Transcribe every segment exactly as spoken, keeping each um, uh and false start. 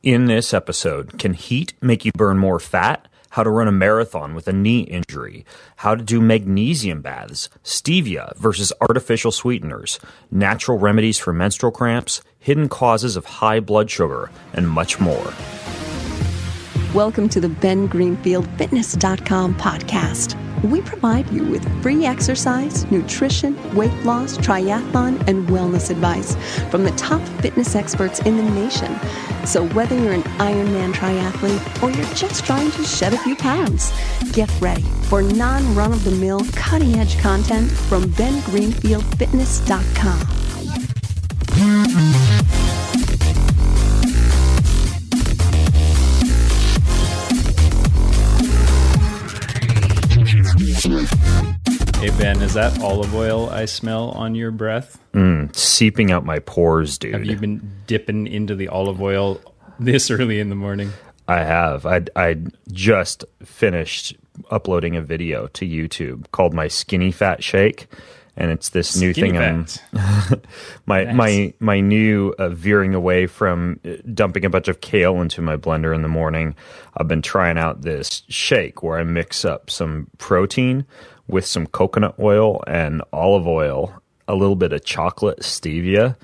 In this episode, can heat make you burn more fat? How to run a marathon with a knee injury, how to do magnesium baths, stevia versus artificial sweeteners, natural remedies for menstrual cramps, hidden causes of high blood sugar, and much more. Welcome to the Ben Greenfield Fitness dot com podcast. We provide you with free exercise, nutrition, weight loss, triathlon, and wellness advice from the top fitness experts in the nation. So whether you're an Ironman triathlete or you're just trying to shed a few pounds, get ready for non-run-of-the-mill, cutting-edge content from Ben Greenfield Fitness dot com. Hey Ben, is that olive oil I smell on your breath? Mm, seeping out my pores, dude. Have you been dipping into the olive oil this early in the morning? I have. I I just finished uploading a video to YouTube called my Skinny Fat Shake, and it's this Skinny new thing. fat. I'm my Nice. my my new uh, veering away from dumping a bunch of kale into my blender in the morning. I've been trying out this shake where I mix up some protein with some coconut oil and olive oil, a little bit of chocolate stevia,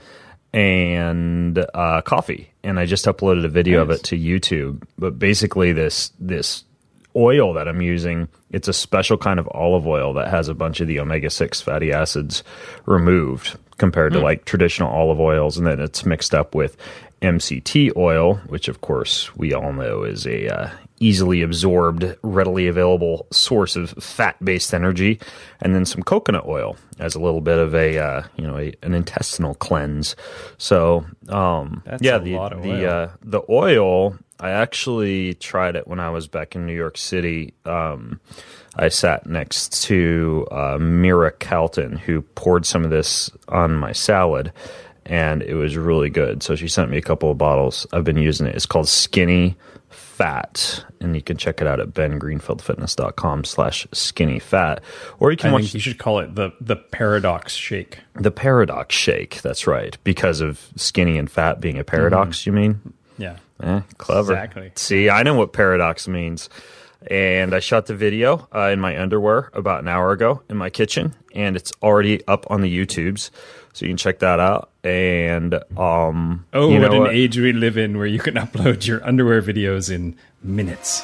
and uh, coffee. And I just uploaded a video Nice. of it to YouTube. But basically, this this oil that I'm using, it's a special kind of olive oil that has a bunch of the omega six fatty acids removed compared to like traditional olive oils. And then it's mixed up with M C T oil, which of course we all know is a uh, easily absorbed, readily available source of fat-based energy, and then some coconut oil as a little bit of a uh, you know a, an intestinal cleanse. So um, That's yeah, a the lot of the oil. uh, the oil. I actually tried it when I was back in New York City. Um, I sat next to uh, Mira Calton, who poured some of this on my salad, and it was really good. So she sent me a couple of bottles. I've been using it. It's called Skinny Fat, and you can check it out at Ben Greenfield Fitness dot com slash skinny fat. Or you can I watch think you should call it the the Paradox Shake. the Paradox Shake. That's right. Because of skinny and fat being a paradox, you mean? Yeah. Eh, clever. Exactly. See, I know what paradox means. And I shot the video uh, in my underwear about an hour ago in my kitchen, and it's already up on the YouTubes, so you can check that out. And um, Oh, you know what an what? age we live in where you can upload your underwear videos in minutes.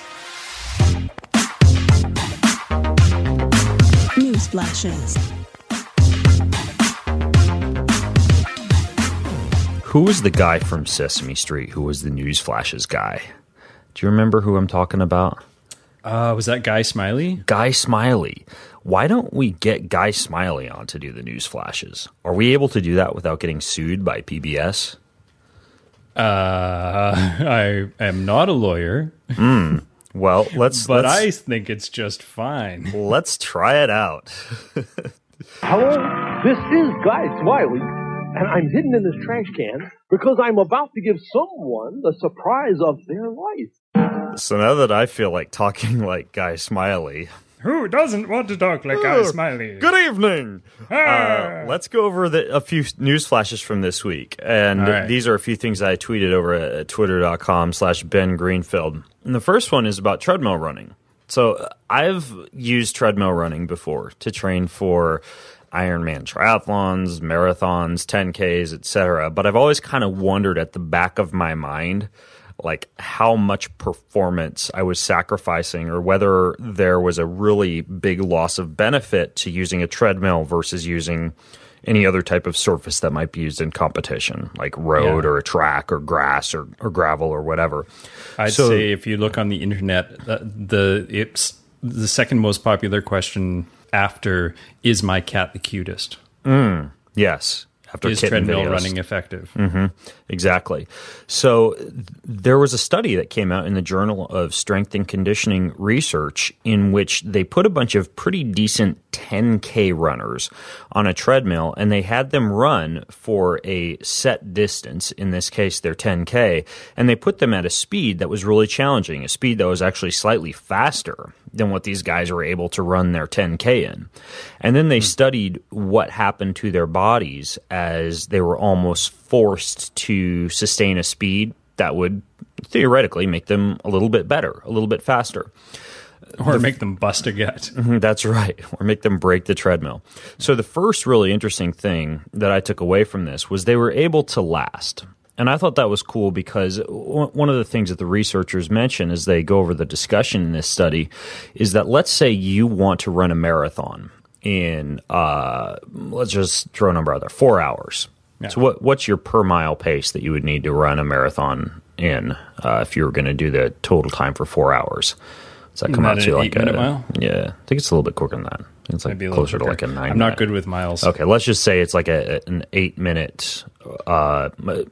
News flashes. Who was the guy from Sesame Street who was the news flashes guy? Do you remember who I'm talking about? Uh, was that Guy Smiley? Guy Smiley. Why don't we get Guy Smiley on to do the news flashes? Are we able to do that without getting sued by P B S? Uh, I am not a lawyer, Well, let's but I let's, think it's just fine. let's try it out. Hello, this is Guy Smiley, and I'm hidden in this trash can because I'm about to give someone the surprise of their life. So now that I feel like talking like Guy Smiley, Who doesn't want to talk like Guy Smiley? good evening. Ah. Uh, let's go over the, a few news flashes from this week. And All right. these are a few things I tweeted over at twitter.com slash Ben Greenfield. And the first one is about treadmill running. So uh, I've used treadmill running before to train for Ironman triathlons, marathons, ten Ks, et cetera. But I've always kind of wondered at the back of my mind, like how much performance I was sacrificing, or whether there was a really big loss of benefit to using a treadmill versus using any other type of surface that might be used in competition, like road Yeah. or a track or grass or, or gravel or whatever. I'd So- say if you look on the internet, the, the it's the second most popular question after is my cat the cutest? Yes. After Is kitten treadmill videos. running effective? Exactly. So th- there was a study that came out in the Journal of Strength and Conditioning Research in which they put a bunch of pretty decent ten K runners on a treadmill, and they had them run for a set distance, in this case their ten K, and they put them at a speed that was really challenging, a speed that was actually slightly faster than what these guys were able to run their ten K in. And then they studied what happened to their bodies as they were almost forced to sustain a speed that would theoretically make them a little bit better, a little bit faster. Or make them bust a gut. That's right. Or make them break the treadmill. So the first really interesting thing that I took away from this was they were able to last. And I thought that was cool because one of the things that the researchers mention as they go over the discussion in this study is that let's say you want to run a marathon in, uh, let's just throw a number out there, four hours. Yeah. So what, what's your per mile pace that you would need to run a marathon in uh, if you were going to do the total time for four hours? Does that come out to like a minute mile? Yeah, I think it's a little bit quicker than that. It's like closer to like a nine. I'm not good with miles. Okay, let's just say it's like a, an eight minute, uh,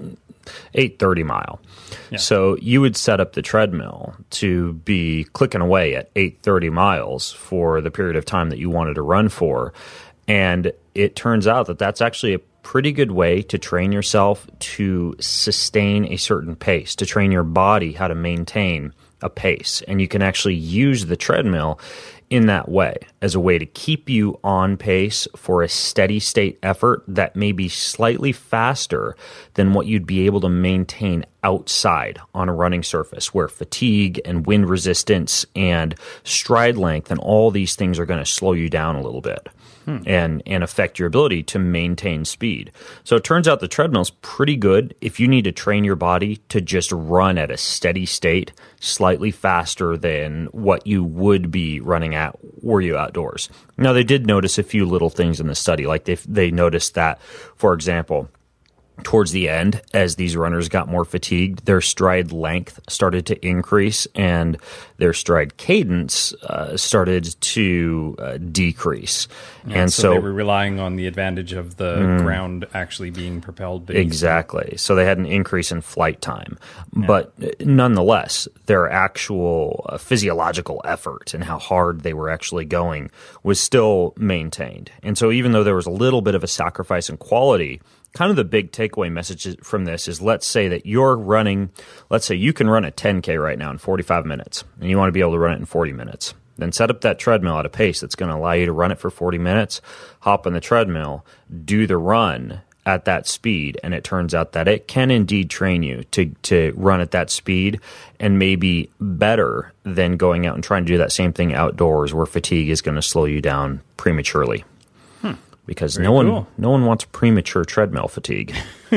eight thirty mile. Yeah. So you would set up the treadmill to be clicking away at eight thirty miles for the period of time that you wanted to run for, and it turns out that that's actually a pretty good way to train yourself to sustain a certain pace, to train your body how to maintain a pace. And you can actually use the treadmill in that way as a way to keep you on pace for a steady state effort that may be slightly faster than what you'd be able to maintain outside on a running surface, where fatigue and wind resistance and stride length and all these things are going to slow you down a little bit. Hmm. and and affect your ability to maintain speed. So it turns out the treadmill's pretty good if you need to train your body to just run at a steady state slightly faster than what you would be running at were you outdoors. Now, they did notice a few little things in the study. Like they they noticed that, for example, towards the end, as these runners got more fatigued, their stride length started to increase and their stride cadence uh, started to uh, decrease. Yeah, and so, so they were relying on the advantage of the mm, ground actually being propelled beneath exactly. them. So they had an increase in flight time. Yeah. But nonetheless, their actual uh, physiological effort and how hard they were actually going was still maintained. And so even though there was a little bit of a sacrifice in quality, kind of the big takeaway message from this is, let's say that you're running, let's say you can run a ten K right now in forty-five minutes, and you want to be able to run it in forty minutes. Then set up that treadmill at a pace that's going to allow you to run it for forty minutes, hop on the treadmill, do the run at that speed, and it turns out that it can indeed train you to, to run at that speed, and maybe better than going out and trying to do that same thing outdoors where fatigue is going to slow you down prematurely. Because Very no one cool. no one wants premature treadmill fatigue.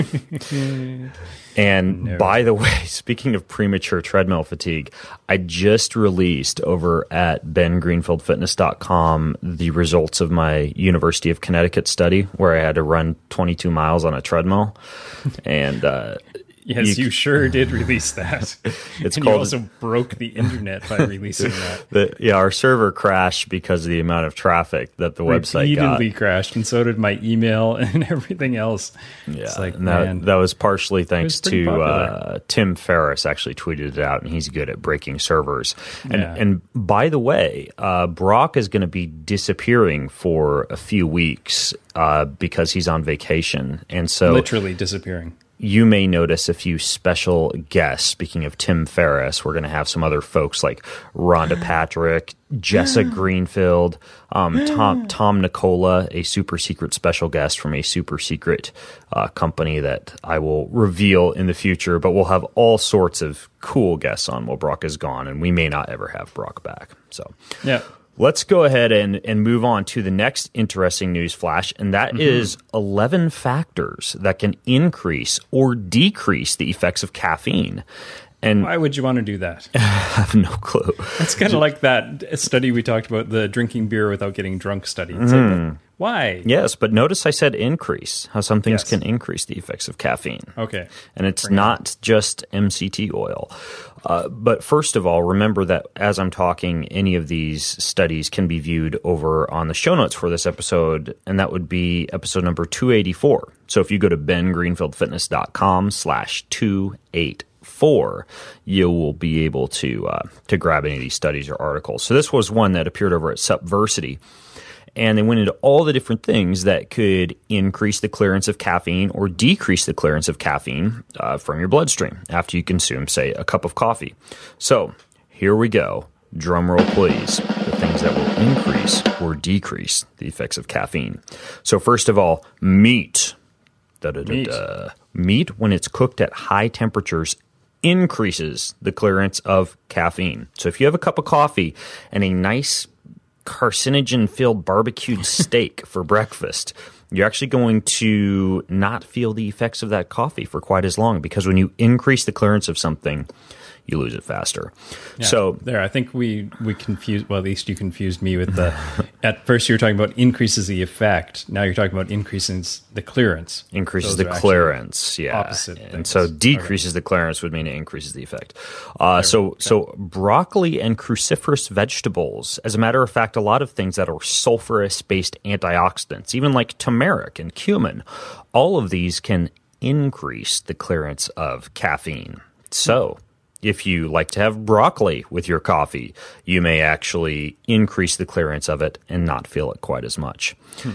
And no. By the way, speaking of premature treadmill fatigue, I just released over at ben greenfield fitness dot com the results of my University of Connecticut study where I had to run twenty-two miles on a treadmill. And uh, yes, you, you sure did release that. It's and called, you also broke the internet by releasing that. The, yeah, our server crashed because of the amount of traffic that the website got. Repeatedly crashed, and so did my email and everything else. Yeah, it's like, and that, that was partially thanks to uh, Tim Ferriss. Actually tweeted it out, and he's good at breaking servers. And, yeah. and by the way, uh, Brock is going to be disappearing for a few weeks uh, because he's on vacation, and so literally disappearing. You may notice a few special guests. Speaking of Tim Ferriss, we're going to have some other folks like Rhonda Patrick, Jessa Greenfield, um, Tom Tom Nicola, a super secret special guest from a super secret uh, company that I will reveal in the future. But we'll have all sorts of cool guests on while Brock is gone, and we may not ever have Brock back. So yeah. Let's go ahead and, and move on to the next interesting news flash, and that mm-hmm. is eleven factors that can increase or decrease the effects of caffeine. And why would you want to do that? I have no clue. It's kind of like that study we talked about, the drinking beer without getting drunk study. It's mm. like, why? Yes, but notice I said increase, how some things yes. can increase the effects of caffeine. Okay. And it's Bring not it. just M C T oil. Uh, but first of all, remember that as I'm talking, any of these studies can be viewed over on the show notes for this episode, and that would be episode number two eighty-four. So if you go to ben greenfield fitness dot com slash two eighty-four, you will be able to uh, to grab any of these studies or articles. So this was one that appeared over at Subversity. And they went into all the different things that could increase the clearance of caffeine or decrease the clearance of caffeine uh, from your bloodstream after you consume, say, a cup of coffee. So here we go. Drum roll, please. The things that will increase or decrease the effects of caffeine. So first of all, meat. Da, da, da, meat. Da. Meat, when it's cooked at high temperatures, increases the clearance of caffeine. So if you have a cup of coffee and a nice carcinogen-filled barbecued steak for breakfast, you're actually going to not feel the effects of that coffee for quite as long, because when you increase the clearance of something, you lose it faster. Yeah, so there, I think we we confused. Well, at least you confused me with the. At first, you were talking about increases the effect. Now you're talking about increases the clearance. Increases Those the are clearance, yeah. opposite And things. so decreases the clearance would mean it increases the effect. Uh, so so broccoli and cruciferous vegetables, as a matter of fact, a lot of things that are sulfurous-based antioxidants, even like turmeric and cumin, all of these can increase the clearance of caffeine. So if you like to have broccoli with your coffee, you may actually increase the clearance of it and not feel it quite as much. Hmm.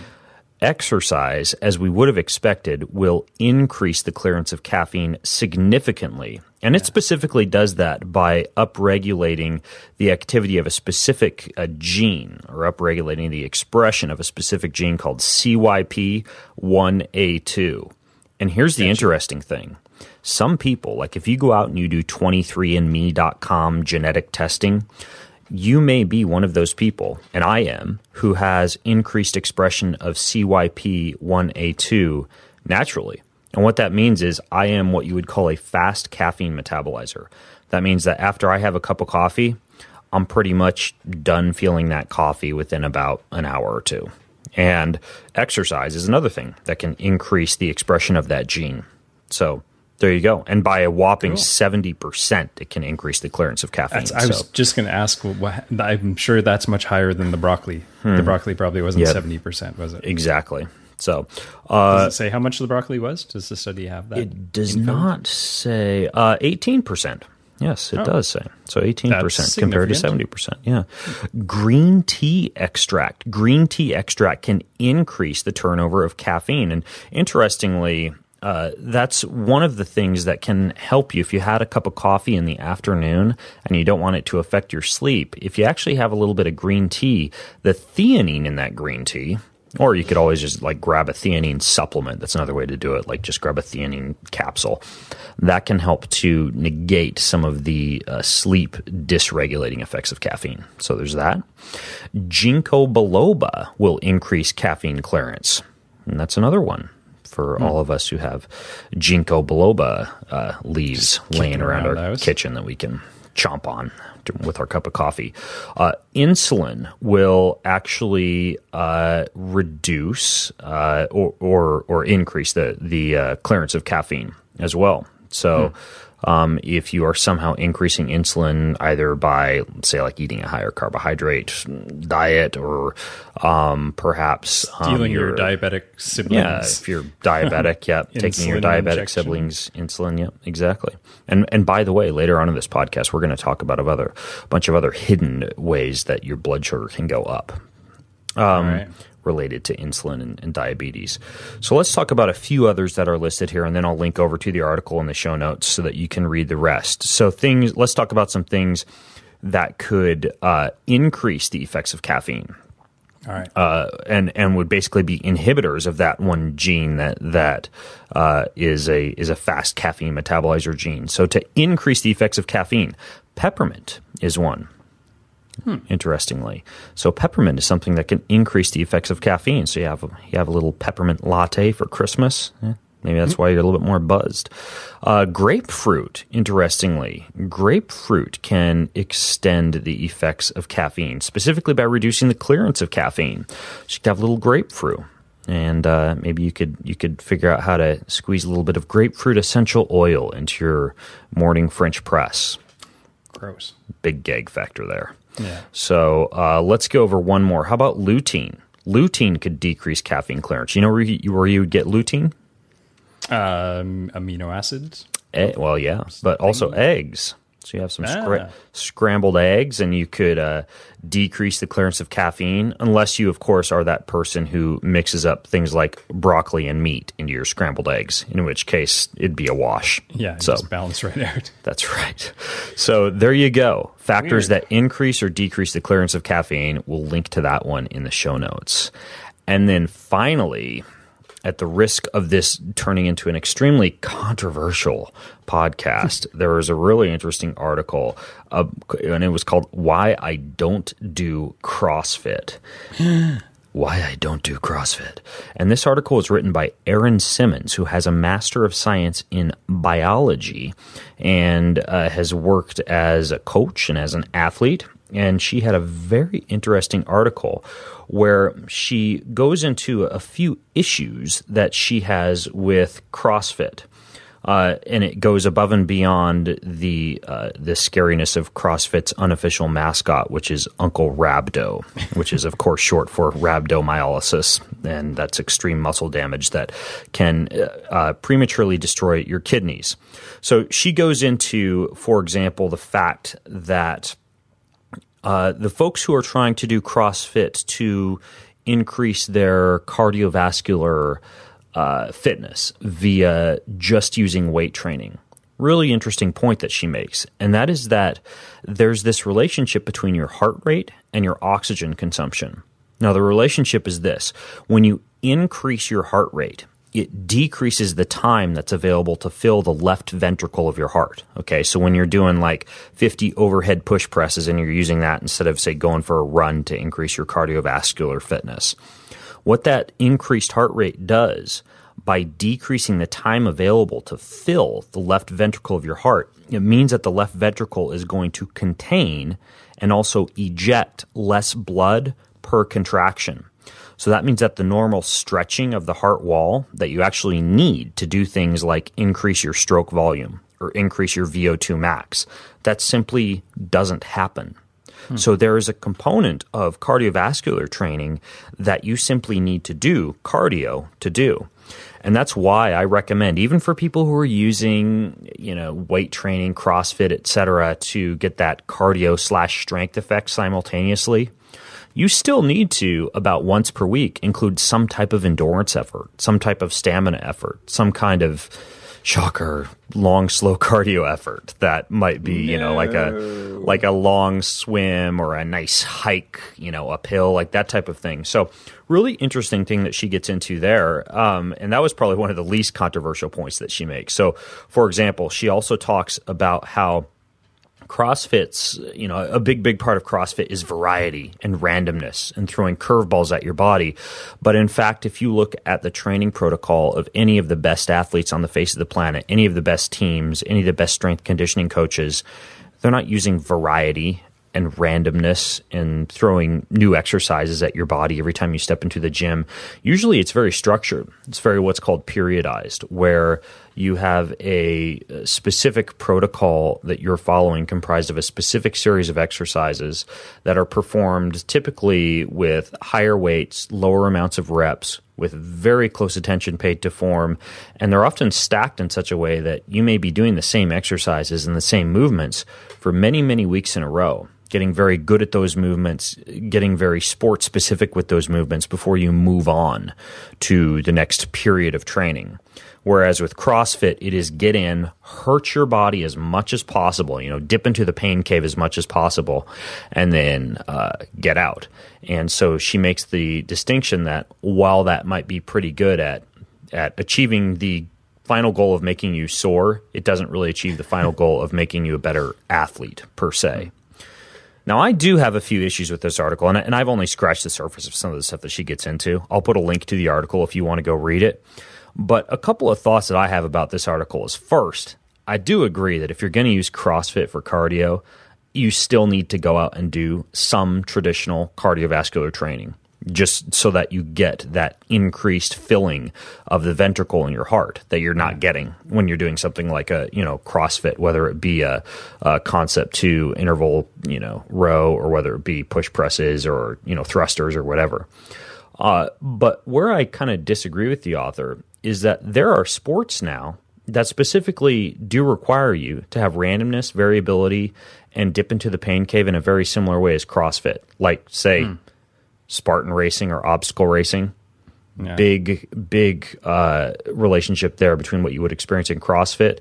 Exercise, as we would have expected, will increase the clearance of caffeine significantly. And it specifically does that by upregulating the activity of a specific uh, gene, or upregulating the expression of a specific gene called C Y P one A two. And here's the interesting thing. Some people, like if you go out and you do twenty-three and me dot com genetic testing, you may be one of those people, and I am, who has increased expression of C Y P one A two naturally. And what that means is I am what you would call a fast caffeine metabolizer. That means that after I have a cup of coffee, I'm pretty much done feeling that coffee within about an hour or two. And exercise is another thing that can increase the expression of that gene. So there you go. And by a whopping cool. seventy percent, it can increase the clearance of caffeine. That's, I was so, just going to ask, what, I'm sure that's much higher than the broccoli. Hmm. The broccoli probably wasn't yep. seventy percent, was it? Exactly. So, uh, does it say how much the broccoli was? Does the study have that? It does info? not say. Uh, eighteen percent. Yes, it oh. does say. So eighteen percent compared to seventy percent. Yeah. Green tea extract. Green tea extract can increase the turnover of caffeine. And interestingly, Uh, that's one of the things that can help you if you had a cup of coffee in the afternoon and you don't want it to affect your sleep. If you actually have a little bit of green tea, the theanine in that green tea, or you could always just like grab a theanine supplement. That's another way to do it. Like just grab a theanine capsule. That can help to negate some of the uh, sleep dysregulating effects of caffeine. So there's that. Ginkgo biloba will increase caffeine clearance. And that's another one for hmm. all of us who have ginkgo biloba uh, leaves laying around, around our those. kitchen that we can chomp on with our cup of coffee. Uh, insulin will actually uh, reduce uh, or, or or increase the the uh, clearance of caffeine as well. So. Hmm. Um, if you are somehow increasing insulin either by, say, like eating a higher carbohydrate diet, or um, perhaps um, stealing your, your diabetic siblings. Yeah, if you're diabetic, yeah, taking your diabetic injection. siblings insulin, yeah, exactly. And and by the way, later on in this podcast, we're going to talk about a other a bunch of other hidden ways that your blood sugar can go up. Um, All right. Related to insulin and, and diabetes. So let's talk about a few others that are listed here, and then I'll link over to the article in the show notes so that you can read the rest. So things, let's talk about some things that could uh, increase the effects of caffeine. All right. Uh, and and would basically be inhibitors of that one gene that that uh, is a is a fast caffeine metabolizer gene. So to increase the effects of caffeine, peppermint is one. Hmm. Interestingly, so peppermint is something that can increase the effects of caffeine. So you have a, you have a little peppermint latte for Christmas. Yeah, maybe that's hmm. why you're a little bit more buzzed. Uh, grapefruit, interestingly, grapefruit can extend the effects of caffeine, specifically by reducing the clearance of caffeine. So you could have a little grapefruit. And uh, maybe you could you could figure out how to squeeze a little bit of grapefruit essential oil into your morning French press. Gross. Big gag factor there. Yeah. So uh, let's go over one more. How about lutein? Lutein could decrease caffeine clearance. You know where you, where you would get lutein? Um, amino acids? E- well, yeah, but also eggs. So you have some scra- ah. scrambled eggs, and you could uh, decrease the clearance of caffeine, unless you, of course, are that person who mixes up things like broccoli and meat into your scrambled eggs, in which case it'd be a wash. Yeah, so just balance right out. That's right. So there you go. Factors Weird. that increase or decrease the clearance of caffeine. We'll link to that one in the show notes. And then finally, at the risk of this turning into an extremely controversial podcast, there was a really interesting article, uh, and it was called Why I Don't Do CrossFit. Why I Don't Do CrossFit. And this article was written by Erin Simmons, who has a Master of Science in Biology and uh, has worked as a coach and as an athlete. And she had a very interesting article where she goes into a few issues that she has with CrossFit. Uh, and it goes above and beyond the uh, the scariness of CrossFit's unofficial mascot, which is Uncle Rhabdo, which is, of course, short for rhabdomyolysis, and that's extreme muscle damage that can uh, prematurely destroy your kidneys. So she goes into, for example, the fact that uh, the folks who are trying to do CrossFit to increase their cardiovascular Uh, fitness via just using weight training. Really interesting point that she makes, and that is that there's this relationship between your heart rate and your oxygen consumption. Now, the relationship is this. When you increase your heart rate, it decreases the time that's available to fill the left ventricle of your heart. Okay, so when you're doing like fifty overhead push presses and you're using that instead of, say, going for a run to increase your cardiovascular fitness, what that increased heart rate does by decreasing the time available to fill the left ventricle of your heart, it means that the left ventricle is going to contain and also eject less blood per contraction. So that means that the normal stretching of the heart wall that you actually need to do things like increase your stroke volume or increase your V O two max, that simply doesn't happen. So there is a component of cardiovascular training that you simply need to do cardio to do. And that's why I recommend, even for people who are using, you know, weight training, CrossFit, et cetera, to get that cardio slash strength effect simultaneously, you still need to, about once per week, include some type of endurance effort, some type of stamina effort, some kind of, shocker, long, slow cardio effort that might be, you know, like a like a long swim or a nice hike, you know, uphill, like that type of thing. So really interesting thing that she gets into there. Um, and that was probably one of the least controversial points that she makes. So, for example, she also talks about how CrossFit's, you know, a big, big part of CrossFit is variety and randomness and throwing curveballs at your body. But in fact, if you look at the training protocol of any of the best athletes on the face of the planet, any of the best teams, any of the best strength conditioning coaches, they're not using variety and randomness and throwing new exercises at your body every time you step into the gym. Usually it's very structured. It's very what's called periodized, where you have a specific protocol that you're following comprised of a specific series of exercises that are performed typically with higher weights, lower amounts of reps, with very close attention paid to form, and they're often stacked in such a way that you may be doing the same exercises and the same movements for many, many weeks in a row, getting very good at those movements, getting very sport specific with those movements before you move on to the next period of training. Whereas with CrossFit, it is get in, hurt your body as much as possible, you know, dip into the pain cave as much as possible, and then uh, get out. And so she makes the distinction that while that might be pretty good at at achieving the final goal of making you sore, it doesn't really achieve the final goal of making you a better athlete per se. Now, I do have a few issues with this article, and, and I've only scratched the surface of some of the stuff that she gets into. I'll put a link to the article if you want to go read it. But a couple of thoughts that I have about this article is, first, I do agree that if you're going to use CrossFit for cardio, you still need to go out and do some traditional cardiovascular training, just so that you get that increased filling of the ventricle in your heart that you're not getting when you're doing something like a, you know, CrossFit, whether it be a, a concept two interval, you know, row, or whether it be push presses or, you know, thrusters or whatever. Uh, but where I kind of disagree with the author is that there are sports now that specifically do require you to have randomness, variability, and dip into the pain cave in a very similar way as CrossFit. Like, say, mm. Spartan racing or obstacle racing. Yeah. Big, big uh, relationship there between what you would experience in CrossFit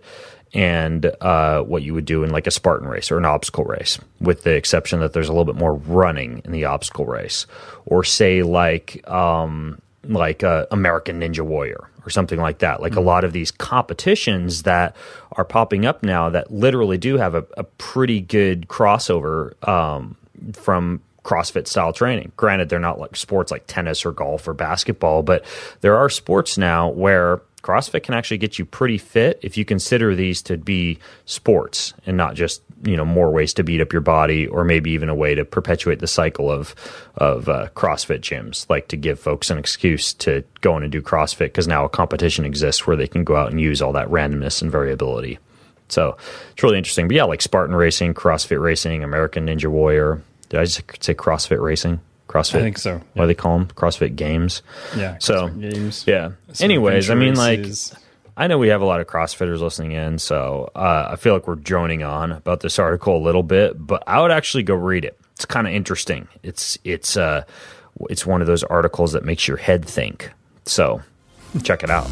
and uh, what you would do in like a Spartan race or an obstacle race, with the exception that there's a little bit more running in the obstacle race. Or say like um, like uh, American Ninja Warrior or something like that. Like mm-hmm. a lot of these competitions that are popping up now that literally do have a, a pretty good crossover um, from CrossFit style training. Granted, they're not like sports like tennis or golf or basketball, but there are sports now where CrossFit can actually get you pretty fit if you consider these to be sports and not just, you know, more ways to beat up your body, or maybe even a way to perpetuate the cycle of of uh, CrossFit gyms, like to give folks an excuse to go in and do CrossFit because now a competition exists where they can go out and use all that randomness and variability. So it's really interesting. But yeah, like Spartan Racing, CrossFit Racing, American Ninja Warrior. Did I just say CrossFit Racing? CrossFit. I think so. Yeah. What do they call them? CrossFit Games. Yeah. So CrossFit Games. Yeah. Some Anyways, I mean, races. like, I know we have a lot of CrossFitters listening in, so uh, I feel like we're droning on about this article a little bit, but I would actually go read it. It's kind of interesting. It's it's uh it's one of those articles that makes your head think. So check it out.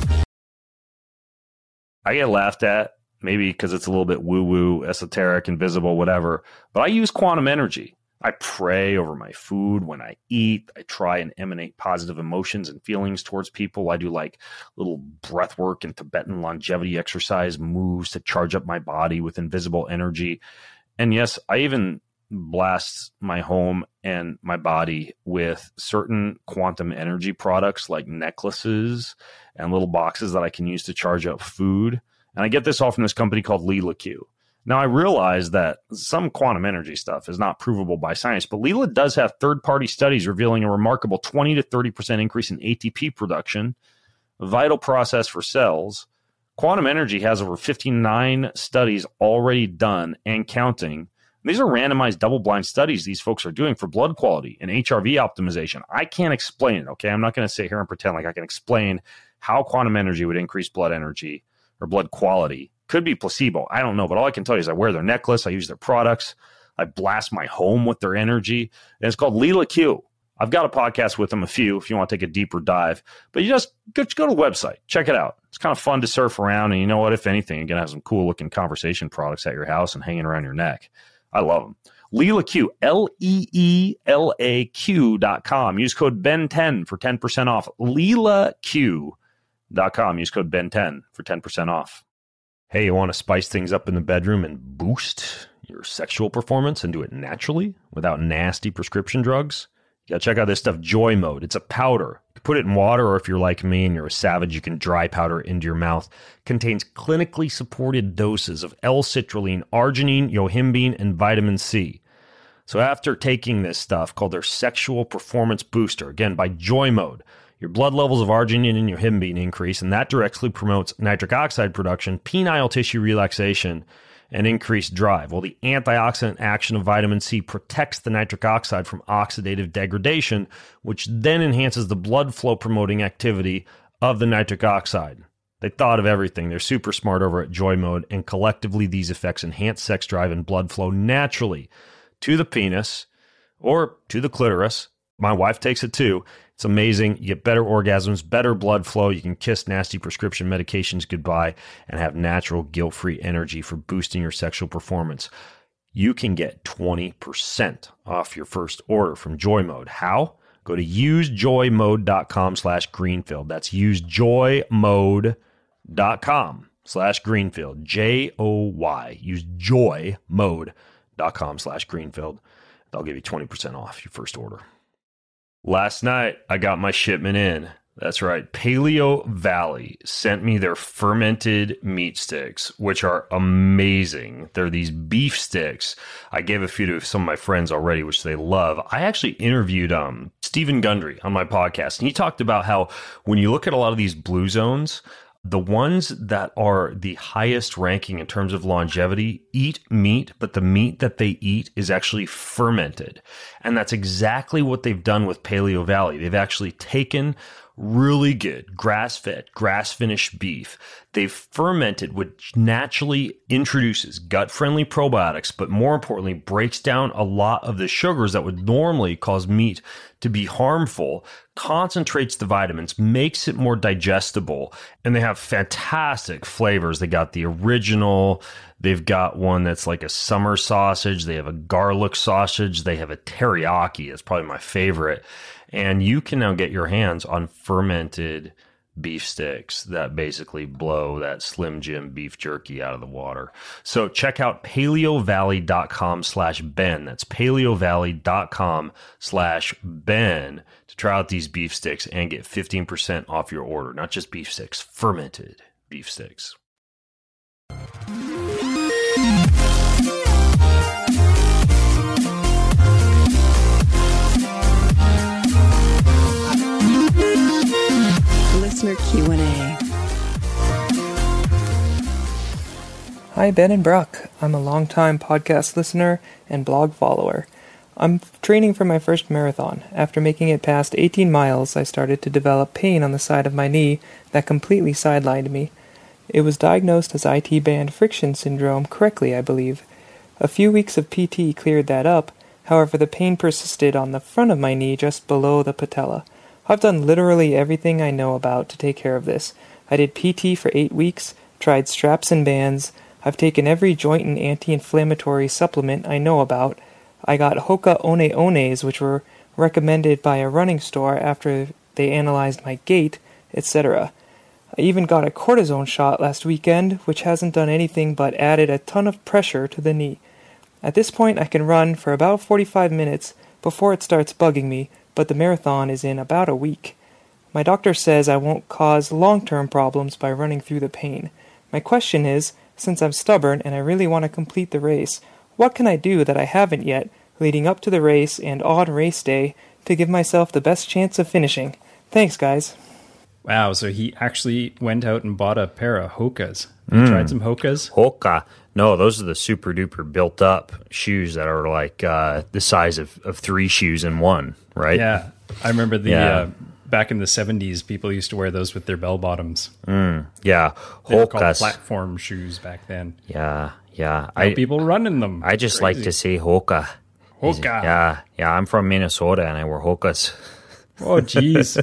I get laughed at, maybe because it's a little bit woo-woo, esoteric, invisible, whatever, but I use quantum energy. I pray over my food when I eat. I try and emanate positive emotions and feelings towards people. I do like little breath work and Tibetan longevity exercise moves to charge up my body with invisible energy. And yes, I even blast my home and my body with certain quantum energy products like necklaces and little boxes that I can use to charge up food. And I get this all from this company called Leela Q. Now, I realize that some quantum energy stuff is not provable by science, but Leela does have third-party studies revealing a remarkable twenty to thirty percent increase in A T P production, a vital process for cells. Quantum energy has over fifty-nine studies already done and counting. These are randomized double-blind studies these folks are doing for blood quality and H R V optimization. I can't explain it, okay? I'm not going to sit here and pretend like I can explain how quantum energy would increase blood energy or blood quality. Could be placebo. I don't know. But all I can tell you is I wear their necklace. I use their products. I blast my home with their energy. And it's called Leela Q. I've got a podcast with them, a few, if you want to take a deeper dive. But you just go, just go to the website. Check it out. It's kind of fun to surf around. And you know what? If anything, you're going to have some cool-looking conversation products at your house and hanging around your neck. I love them. Leela Q, L E E L A Q dot com. Use code B E N ten for ten percent off. Leela Q dot com. Use code B E N ten for ten percent off. Hey, you want to spice things up in the bedroom and boost your sexual performance and do it naturally without nasty prescription drugs? You got to check out this stuff, Joy Mode. It's a powder. You can put it in water, or if you're like me and you're a savage, you can dry powder it into your mouth. Contains clinically supported doses of L-citrulline, arginine, yohimbine, and vitamin C. So after taking this stuff called their Sexual Performance Booster, again, by Joy Mode, your blood levels of arginine and yohimbine increase, and that directly promotes nitric oxide production, penile tissue relaxation, and increased drive. Well, the antioxidant action of vitamin C protects the nitric oxide from oxidative degradation, which then enhances the blood flow promoting activity of the nitric oxide. They thought of everything. They're super smart over at Joy Mode, and collectively these effects enhance sex drive and blood flow naturally to the penis or to the clitoris. My wife takes it too. It's amazing. You get better orgasms, better blood flow. You can kiss nasty prescription medications goodbye and have natural, guilt-free energy for boosting your sexual performance. You can get twenty percent off your first order from Joy Mode. How? Go to usejoymode.com slash Greenfield. That's usejoymode.com slash Greenfield. J O Y. Usejoymode.com slash Greenfield. They'll give you twenty percent off your first order. Last night, I got my shipment in. That's right. Paleo Valley sent me their fermented meat sticks, which are amazing. They're these beef sticks. I gave a few to some of my friends already, which they love. I actually interviewed um, Stephen Gundry on my podcast, and he talked about how when you look at a lot of these blue zones, the ones that are the highest ranking in terms of longevity eat meat, but the meat that they eat is actually fermented. And that's exactly what they've done with Paleo Valley. They've actually taken really good grass-fed, grass-finished beef. They've fermented, which naturally introduces gut-friendly probiotics, but more importantly, breaks down a lot of the sugars that would normally cause meat to be harmful, concentrates the vitamins, makes it more digestible, and they have fantastic flavors. They got the original, they've got one that's like a summer sausage, they have a garlic sausage, they have a teriyaki, it's probably my favorite. And you can now get your hands on fermented beef sticks that basically blow that Slim Jim beef jerky out of the water. So check out paleovalley.com slash Ben. That's paleovalley.com slash Ben to try out these beef sticks and get fifteen percent off your order. Not just beef sticks, fermented beef sticks. Listener Q and A. Hi, Ben and Brock. I'm a longtime podcast listener and blog follower. I'm training for my first marathon. After making it past eighteen miles, I started to develop pain on the side of my knee that completely sidelined me. It was diagnosed as I T band friction syndrome correctly, I believe. A few weeks of P T cleared that up. However, the pain persisted on the front of my knee just below the patella. I've done literally everything I know about to take care of this. I did P T for eight weeks, tried straps and bands. I've taken every joint and anti-inflammatory supplement I know about. I got Hoka One Ones, which were recommended by a running store after they analyzed my gait, et cetera. I even got a cortisone shot last weekend, which hasn't done anything but added a ton of pressure to the knee. At this point, I can run for about forty-five minutes before it starts bugging me, but the marathon is in about a week. My doctor says I won't cause long-term problems by running through the pain. My question is, since I'm stubborn and I really want to complete the race, what can I do that I haven't yet, leading up to the race and on race day, to give myself the best chance of finishing? Thanks, guys. Wow, so he actually went out and bought a pair of Hokas. You Mm. tried some Hokas? Hoka. No, those are the super duper built up shoes that are like uh, the size of, of three shoes in one, right? Yeah. I remember the Yeah. uh, back in the seventies, people used to wear those with their bell bottoms. Mm, yeah. They were called Hokas. platform shoes back then. Yeah, yeah. Now I people run in them. I just Crazy. like to say Hoka. Hoka. Yeah, yeah. I'm from Minnesota and I wear Hokas. Oh, jeez.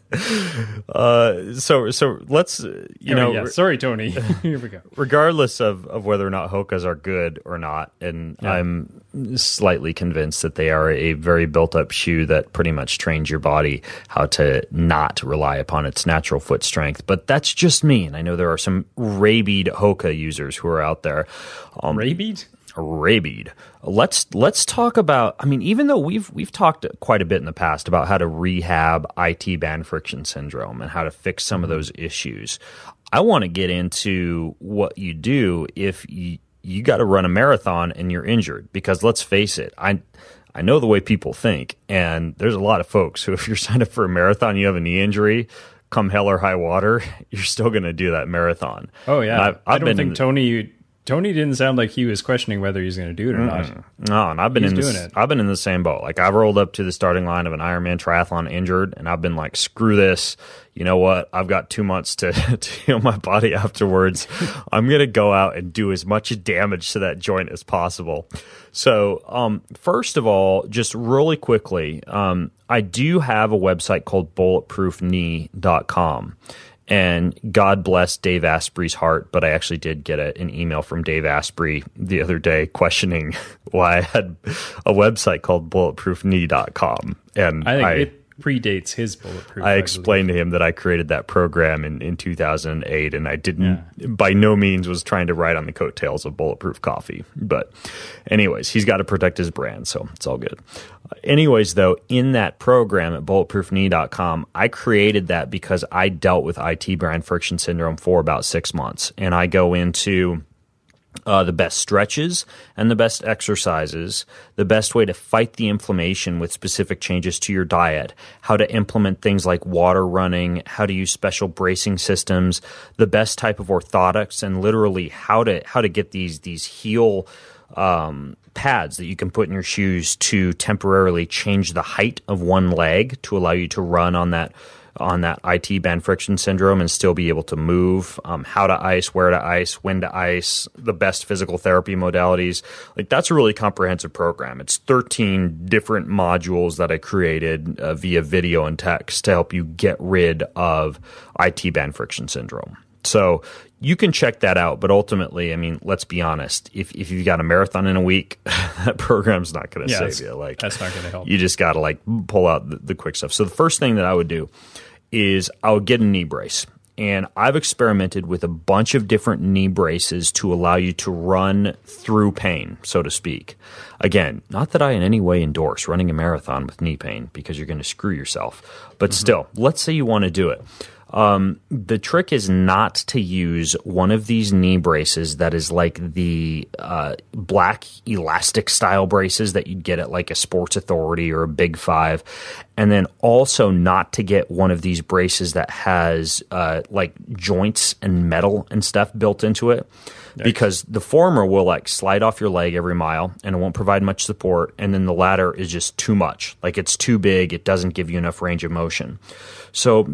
Uh, so so let's uh, you Oh, know. yeah. Sorry, Tony. Here we go. Regardless of, of whether or not Hokas are good or not, and Yeah. I'm slightly convinced that they are a very built-up shoe that pretty much trains your body how to not rely upon its natural foot strength. But that's just me, and I know there are some rabid Hoka users who are out there. Um, Rabid? Rabid. Let's let's talk about. I mean, even though we've we've talked quite a bit in the past about how to rehab I T band friction syndrome and how to fix some of those issues, I want to get into what you do if you you got to run a marathon and you're injured. Because let's face it, I I know the way people think, and there's a lot of folks who, if you're signed up for a marathon, you have a knee injury, come hell or high water, you're still going to do that marathon. Oh, yeah. And I've, I've I don't been think in, Tony... Tony didn't sound like he was questioning whether he's going to do it or not. No, and I've been He's in this, doing it. I've been in the same boat. Like I've rolled up to the starting line of an Ironman triathlon injured, and I've been like, "Screw this! You know what? I've got two months to, to heal my body afterwards. I'm gonna go out and do as much damage to that joint as possible." So, um, first of all, just really quickly, um, I do have a website called bulletproof knee dot com. And God bless Dave Asprey's heart, but I actually did get a, an email from Dave Asprey the other day questioning why I had a website called bulletproof knee dot com. And I think I, it predates his bulletproof. I believe. explained to him that I created that program in, in two thousand eight, and I didn't, by no means was trying to ride on the coattails of Bulletproof Coffee. But anyways, he's got to protect his brand, so it's all good. Uh, anyways, though, in that program at bulletproof knee dot com, I created that because I dealt with I T band friction syndrome for about six months. And I go into Uh, the best stretches and the best exercises, the best way to fight the inflammation with specific changes to your diet, how to implement things like water running, how to use special bracing systems, the best type of orthotics, and literally how to how to get these these heel um, pads that you can put in your shoes to temporarily change the height of one leg to allow you to run on that on that I T band friction syndrome and still be able to move, um, how to ice, where to ice, when to ice, the best physical therapy modalities. Like, that's a really comprehensive program. It's thirteen different modules that I created uh, via video and text to help you get rid of I T band friction syndrome. So you can check that out, but ultimately, I mean, let's be honest. If if you've got a marathon in a week, that program's not going to yeah, save you. Like, that's not going to help. You just got to like pull out the, the quick stuff. So the first thing that I would do is I would get a knee brace, and I've experimented with a bunch of different knee braces to allow you to run through pain, so to speak. Again, not that I in any way endorse running a marathon with knee pain because you're going to screw yourself, but mm-hmm. still, let's say you want to do it. Um, the trick is not to use one of these knee braces that is like the uh, black elastic style braces that you'd get at like a Sports Authority or a Big Five, and then also not to get one of these braces that has uh, like joints and metal and stuff built into it. Nice. Because the former will like slide off your leg every mile and it won't provide much support, and then the latter is just too much. Like, it's too big, it doesn't give you enough range of motion. So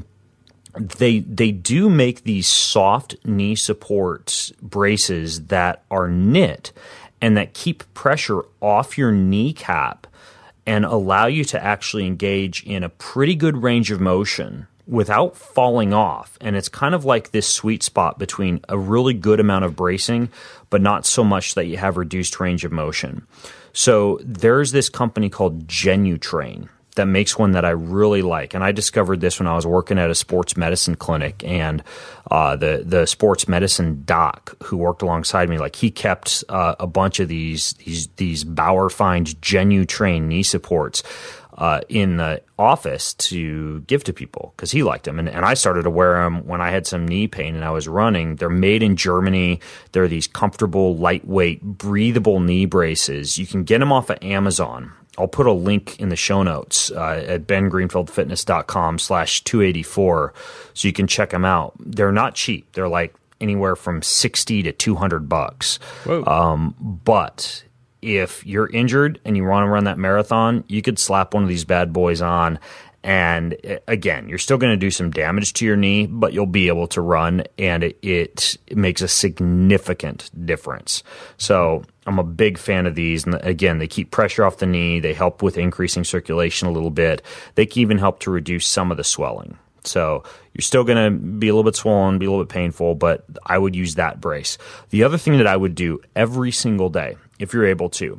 They they do make these soft knee support braces that are knit and that keep pressure off your kneecap and allow you to actually engage in a pretty good range of motion without falling off. And it's kind of like this sweet spot between a really good amount of bracing, but not so much that you have reduced range of motion. So there's this company called Genutrain that makes one that I really like. And I discovered this when I was working at a sports medicine clinic, and uh, the the sports medicine doc who worked alongside me, like, he kept uh, a bunch of these these these Bauerfeind Genutrain knee supports uh, in the office to give to people because he liked them. And, and I started to wear them when I had some knee pain and I was running. They're made in Germany. They're these comfortable, lightweight, breathable knee braces. You can get them off of Amazon. I'll put a link in the show notes uh, at bengreenfieldfitness.com slash 284 so you can check them out. They're not cheap. They're like anywhere from sixty to two hundred bucks. Whoa. Um, but if you're injured and you want to run that marathon, you could slap one of these bad boys on. And again, you're still going to do some damage to your knee, but you'll be able to run, and it, it, it makes a significant difference. So I'm a big fan of these. And again, they keep pressure off the knee. They help with increasing circulation a little bit. They can even help to reduce some of the swelling. So you're still going to be a little bit swollen, be a little bit painful, but I would use that brace. The other thing that I would do every single day, if you're able to,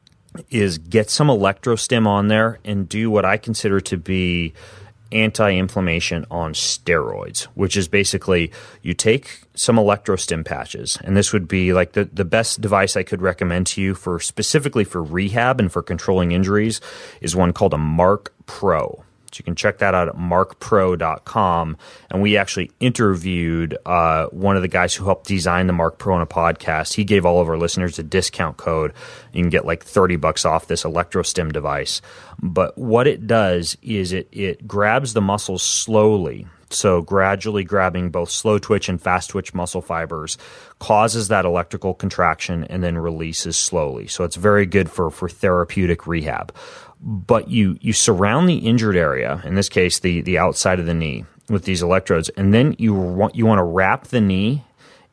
is get some electrostim on there and do what I consider to be anti-inflammation on steroids, which is basically you take some electrostim patches, and this would be like the, the best device I could recommend to you for specifically for rehab and for controlling injuries is one called a Mark Pro. So you can check that out at mark pro dot com. And we actually interviewed uh, one of the guys who helped design the Mark Pro on a podcast. He gave all of our listeners a discount code. You can get like thirty bucks off this electrostim device. But what it does is it, it grabs the muscles slowly. So gradually grabbing both slow twitch and fast twitch muscle fibers causes that electrical contraction and then releases slowly. So it's very good for, for therapeutic rehab. But you you surround the injured area, in this case the the outside of the knee, with these electrodes, and then you want you want to wrap the knee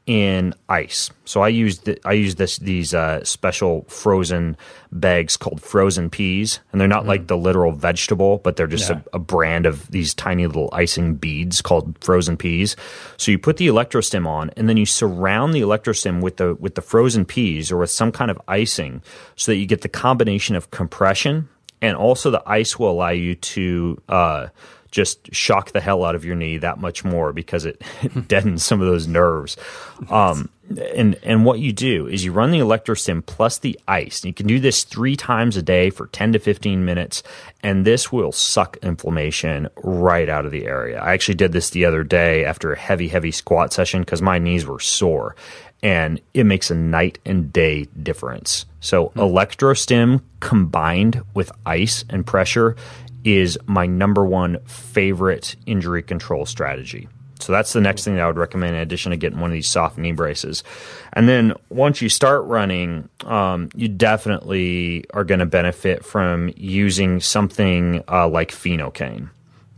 in ice. So I use the, I use this these uh, special frozen bags called frozen peas, and they're not mm. like the literal vegetable, but they're just yeah. a, a brand of these tiny little icing beads called frozen peas. So you put the electrostim on, and then you surround the electrostim with the with the frozen peas or with some kind of icing, so that you get the combination of compression. And also the ice will allow you to uh, just shock the hell out of your knee that much more because it, it deadens some of those nerves. Um, and and what you do is you run the electrostim plus the ice. And you can do this three times a day for ten to fifteen minutes, and this will suck inflammation right out of the area. I actually did this the other day after a heavy, heavy squat session because my knees were sore. And it makes a night and day difference. So hmm. electrostim combined with ice and pressure is my number one favorite injury control strategy. So that's the next thing that I would recommend in addition to getting one of these soft knee braces. And then once you start running, um, you definitely are going to benefit from using something uh, like Phenocaine.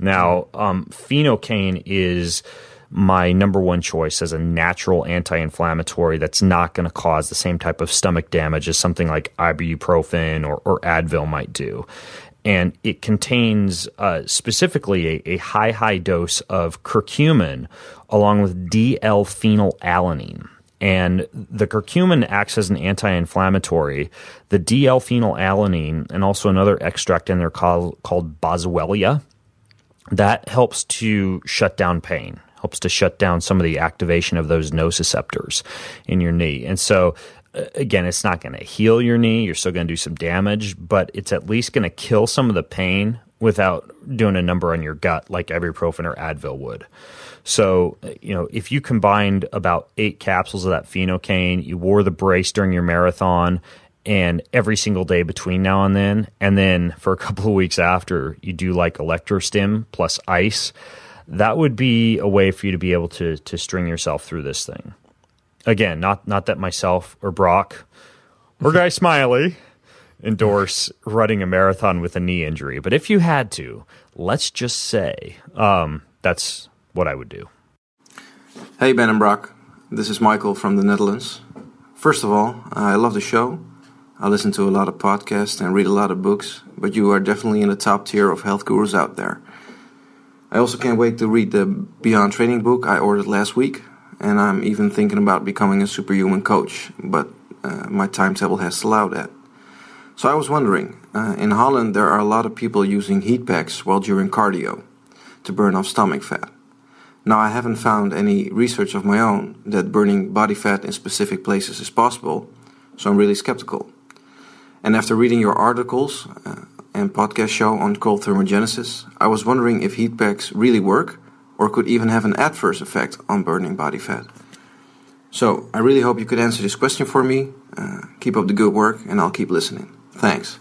Now, um, phenocaine is my number one choice as a natural anti-inflammatory that's not going to cause the same type of stomach damage as something like ibuprofen or, or Advil might do. And it contains uh, specifically a, a high, high dose of curcumin along with D L-phenylalanine. And the curcumin acts as an anti-inflammatory. The D L-phenylalanine and also another extract in there called, called boswellia, that helps to shut down pain. Helps to shut down some of the activation of those nociceptors in your knee. And so, again, it's not going to heal your knee. You're still going to do some damage, but it's at least going to kill some of the pain without doing a number on your gut like ibuprofen or Advil would. So, you know, if you combined about eight capsules of that phenocaine, you wore the brace during your marathon, and every single day between now and then, and then for a couple of weeks after, you do like electrostim plus ice, that would be a way for you to be able to to string yourself through this thing. Again, not not that myself or Brock or Guy Smiley endorse running a marathon with a knee injury, but if you had to, let's just say um, that's what I would do. Hey, Ben and Brock. This is Michael from the Netherlands. First of all, I love the show. I listen to a lot of podcasts and read a lot of books, but you are definitely in the top tier of health gurus out there. I also can't wait to read the Beyond Training book I ordered last week, and I'm even thinking about becoming a superhuman coach, but uh, my timetable has to allow that. So I was wondering, uh, in Holland there are a lot of people using heat packs while during cardio to burn off stomach fat. Now I haven't found any research of my own that burning body fat in specific places is possible, so I'm really skeptical. And after reading your articles uh, and podcast show on cold thermogenesis, I was wondering if heat packs really work or could even have an adverse effect on burning body fat. So I really hope you could answer this question for me. Uh, keep up the good work, and I'll keep listening. Thanks.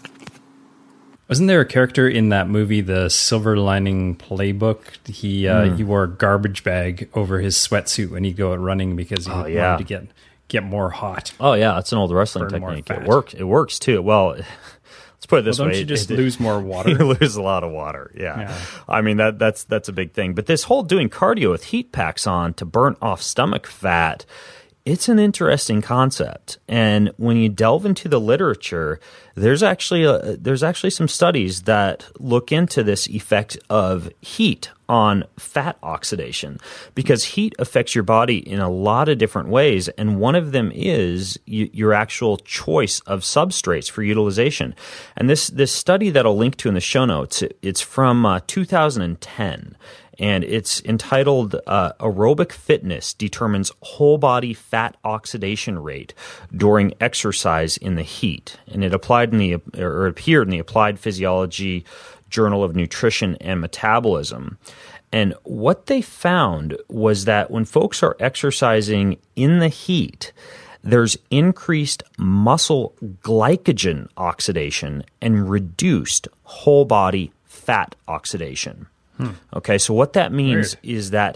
Wasn't there a character in that movie, The Silver Lining Playbook? He uh, mm. he wore a garbage bag over his sweatsuit when he'd go out running because he oh, wanted yeah. to get get more hot. Oh yeah, it's an old wrestling Burn technique. It works. It works too. Well. Let's put it this well, don't way. you just it, lose more water? You lose a lot of water, yeah. yeah. I mean, that that's that's a big thing. But this whole doing cardio with heat packs on to burn off stomach fat, it's an interesting concept. And when you delve into the literature, there's actually a, there's actually some studies that look into this effect of heat on fat oxidation, because heat affects your body in a lot of different ways, and one of them is y- your actual choice of substrates for utilization. And this this study that I'll link to in the show notes, it, it's from uh, two thousand ten. And it's entitled uh, Aerobic Fitness Determines Whole Body Fat Oxidation Rate During Exercise in the Heat. And it applied in the or appeared in the Applied Physiology Journal of Nutrition and Metabolism. And what they found was that when folks are exercising in the heat, there's increased muscle glycogen oxidation and reduced whole body fat oxidation. Hmm. Okay, so what that means Weird. is that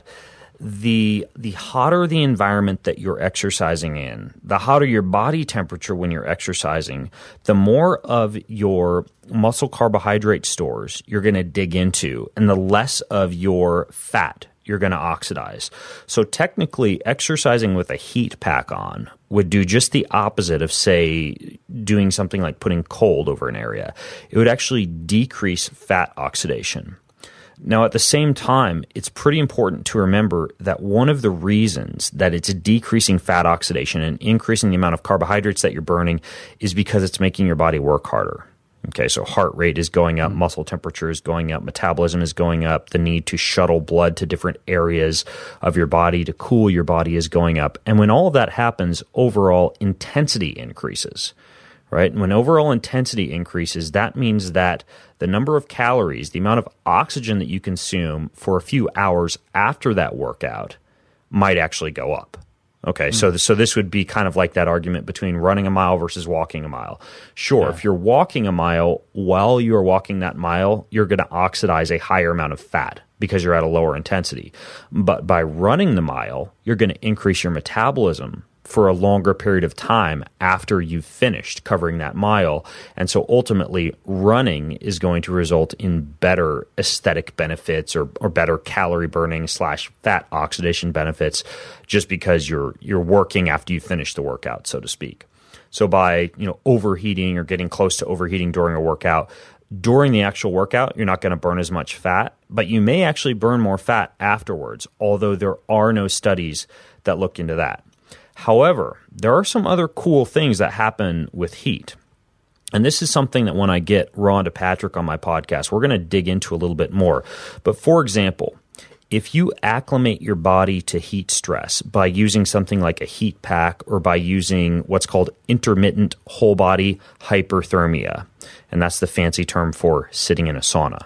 the the hotter the environment that you're exercising in, the hotter your body temperature when you're exercising, the more of your muscle carbohydrate stores you're going to dig into, and the less of your fat you're going to oxidize. So technically, exercising with a heat pack on would do just the opposite of, say, doing something like putting cold over an area. It would actually decrease fat oxidation. Now, at the same time, it's pretty important to remember that one of the reasons that it's decreasing fat oxidation and increasing the amount of carbohydrates that you're burning is because it's making your body work harder. Okay, so heart rate is going up, muscle temperature is going up, metabolism is going up, the need to shuttle blood to different areas of your body to cool your body is going up. And when all of that happens, overall intensity increases. Right? And when overall intensity increases, that means that the number of calories, the amount of oxygen that you consume for a few hours after that workout might actually go up. Okay, mm. so so this would be kind of like that argument between running a mile versus walking a mile. Sure, yeah. If you're walking a mile, while you are walking that mile, you're going to oxidize a higher amount of fat because you're at a lower intensity. But by running the mile, you're going to increase your metabolism for a longer period of time after you've finished covering that mile. And so ultimately, running is going to result in better aesthetic benefits or, or better calorie burning slash fat oxidation benefits just because you're you're working after you finish the workout, so to speak. So by, you know, overheating or getting close to overheating during a workout, during the actual workout, you're not going to burn as much fat, but you may actually burn more fat afterwards, although there are no studies that look into that. However, there are some other cool things that happen with heat. And this is something that when I get Rhonda Patrick on my podcast, we're going to dig into a little bit more. But for example, if you acclimate your body to heat stress by using something like a heat pack or by using what's called intermittent whole body hyperthermia, and that's the fancy term for sitting in a sauna,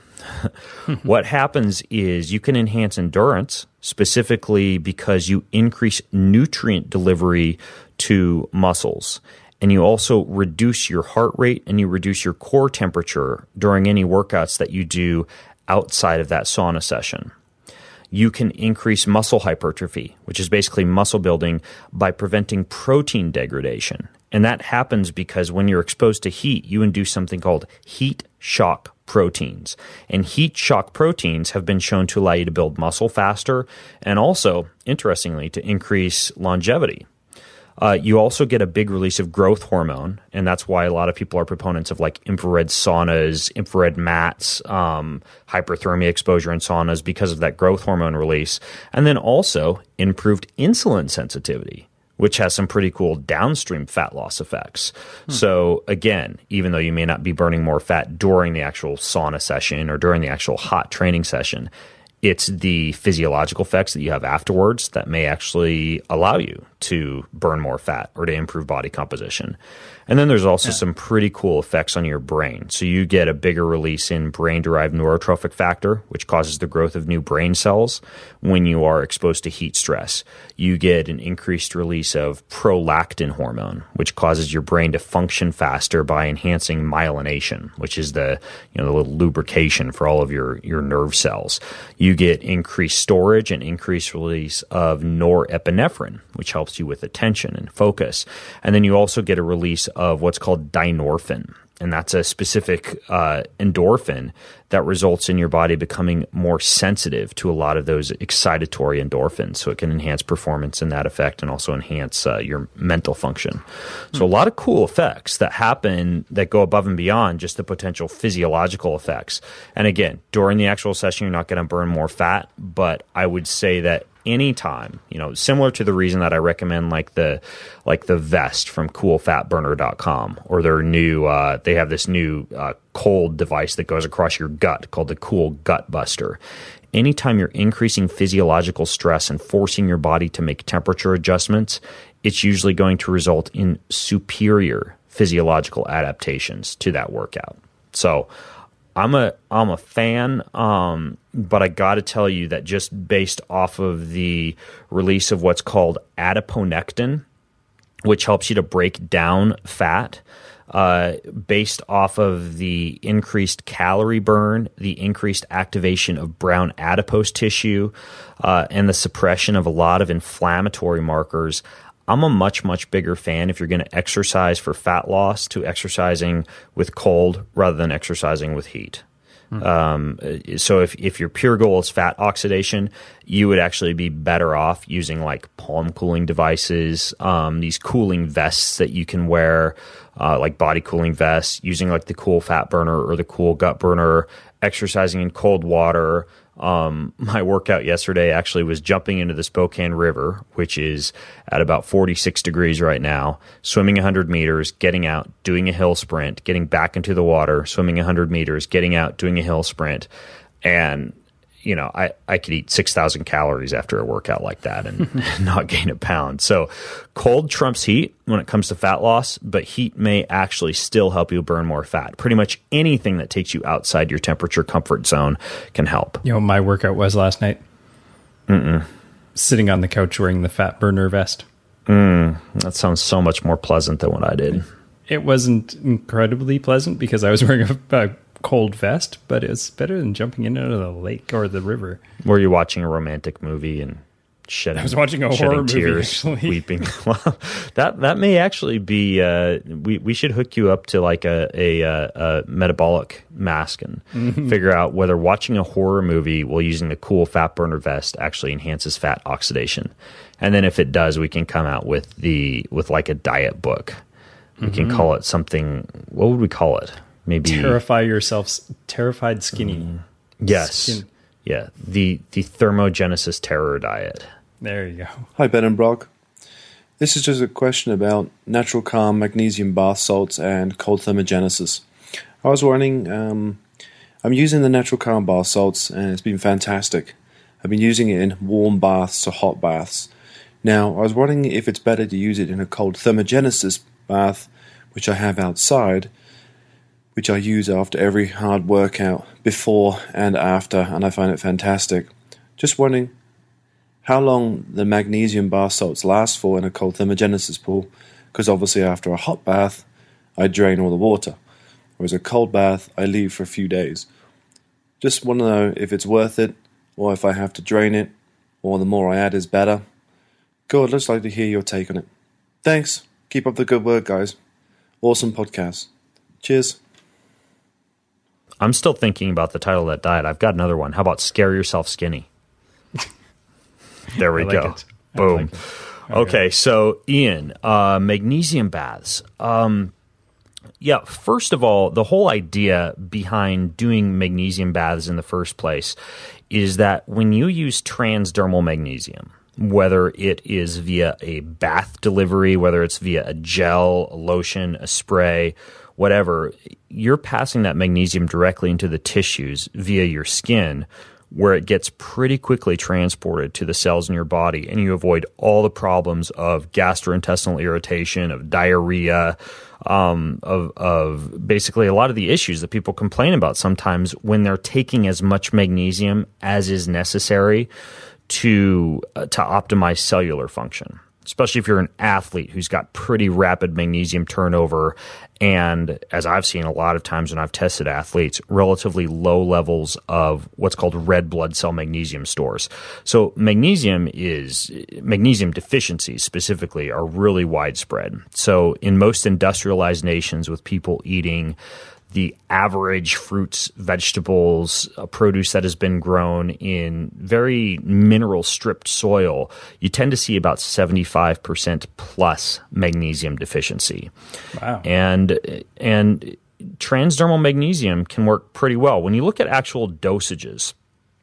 what happens is you can enhance endurance specifically because you increase nutrient delivery to muscles. And you also reduce your heart rate and you reduce your core temperature during any workouts that you do outside of that sauna session. You can increase muscle hypertrophy, which is basically muscle building, by preventing protein degradation. And that happens because when you're exposed to heat, you induce something called heat shock proteins. And heat shock proteins have been shown to allow you to build muscle faster and also, interestingly, to increase longevity. Uh, you also get a big release of growth hormone, and that's why a lot of people are proponents of like infrared saunas, infrared mats, um, hyperthermia exposure in saunas because of that growth hormone release. And then also improved insulin sensitivity, which has some pretty cool downstream fat loss effects. Hmm. So again, even though you may not be burning more fat during the actual sauna session or during the actual hot training session, it's the physiological effects that you have afterwards that may actually allow you to burn more fat or to improve body composition. And then there's also yeah. some pretty cool effects on your brain. So you get a bigger release in brain-derived neurotrophic factor, which causes the growth of new brain cells when you are exposed to heat stress. You get an increased release of prolactin hormone, which causes your brain to function faster by enhancing myelination, which is the, you know, the little lubrication for all of your, your nerve cells. You get increased storage and increased release of norepinephrine, which helps you with attention and focus. And then you also get a release of what's called dynorphin. And that's a specific uh, endorphin that results in your body becoming more sensitive to a lot of those excitatory endorphins. So it can enhance performance in that effect and also enhance uh, your mental function. So a lot of cool effects that happen that go above and beyond just the potential physiological effects. And again, during the actual session, you're not going to burn more fat, but I would say that anytime, you know, similar to the reason that I recommend like the like the vest from cool fat burner dot com or their new uh, they have this new uh, cold device that goes across your gut called the Cool Gut Buster. Anytime you're increasing physiological stress and forcing your body to make temperature adjustments, it's usually going to result in superior physiological adaptations to that workout. So I'm a I'm a fan, um, but I got to tell you that just based off of the release of what's called adiponectin, which helps you to break down fat, uh, based off of the increased calorie burn, the increased activation of brown adipose tissue, uh, and the suppression of a lot of inflammatory markers, I'm a much, much bigger fan if you're going to exercise for fat loss to exercising with cold rather than exercising with heat. Mm-hmm. Um, so if, if your pure goal is fat oxidation, you would actually be better off using like palm cooling devices, um, these cooling vests that you can wear, uh, like body cooling vests, using like the Cool Fat Burner or the Cool Gut Burner, exercising in cold water. Um, my workout yesterday actually was jumping into the Spokane River, which is at about forty-six degrees right now, swimming one hundred meters, getting out, doing a hill sprint, getting back into the water, swimming one hundred meters, getting out, doing a hill sprint. And, you know, I, I could eat six thousand calories after a workout like that and not gain a pound. So cold trumps heat when it comes to fat loss, but heat may actually still help you burn more fat. Pretty much anything that takes you outside your temperature comfort zone can help. You know what my workout was last night? Mm-mm. Sitting on the couch wearing the Fat Burner vest. Mm, that sounds so much more pleasant than what I did. It wasn't incredibly pleasant because I was wearing a, a cold vest, but it's better than jumping in out of the lake or the river. Were you watching a romantic movie and shedding. I was watching a shedding horror movie, tears, actually. weeping. Well, that that may actually be. Uh, we we should hook you up to like a a, a metabolic mask and mm-hmm. figure out whether watching a horror movie while using the cool fat burner vest actually enhances fat oxidation. And then if it does, we can come out with the with like a diet book. We mm-hmm. can call it something. What would we call it? Maybe terrify yourself. Terrified skinny. Mm. Yes. Skin. Yeah, the the thermogenesis terror diet. There you go. Hi, Ben and Brock. This is just a question about natural calm magnesium bath salts and cold thermogenesis. I was wondering, um, I'm using the natural calm bath salts and it's been fantastic. I've been using it in warm baths to hot baths. Now, I was wondering if it's better to use it in a cold thermogenesis bath, which I have outside, which I use after every hard workout, before and after, and I find it fantastic. Just wondering how long the magnesium bath salts last for in a cold thermogenesis pool, because obviously after a hot bath, I drain all the water, whereas a cold bath, I leave for a few days. Just want to know if it's worth it, or if I have to drain it, or the more I add is better. Good, I'd just like to hear your take on it. Thanks. Keep up the good work, guys. Awesome podcast. Cheers. I'm still thinking about the title of that diet. I've got another one. How about Scare Yourself Skinny? There we like go. It. Boom. Like it. Okay. okay, so Ian, uh, magnesium baths. Um, yeah, first of all, the whole idea behind doing magnesium baths in the first place is that when you use transdermal magnesium, whether it is via a bath delivery, whether it's via a gel, a lotion, a spray, whatever, you're passing that magnesium directly into the tissues via your skin, where it gets pretty quickly transported to the cells in your body, and you avoid all the problems of gastrointestinal irritation, of diarrhea, um, of, of basically a lot of the issues that people complain about sometimes when they're taking as much magnesium as is necessary to uh, to optimize cellular function, especially if you're an athlete who's got pretty rapid magnesium turnover and, as I've seen a lot of times when I've tested athletes, relatively low levels of what's called red blood cell magnesium stores. So magnesium is magnesium deficiencies specifically are really widespread. So in most industrialized nations with people eating the average fruits, vegetables, uh, produce that has been grown in very mineral-stripped soil, you tend to see about seventy-five percent plus magnesium deficiency. Wow. And and transdermal magnesium can work pretty well. When you look at actual dosages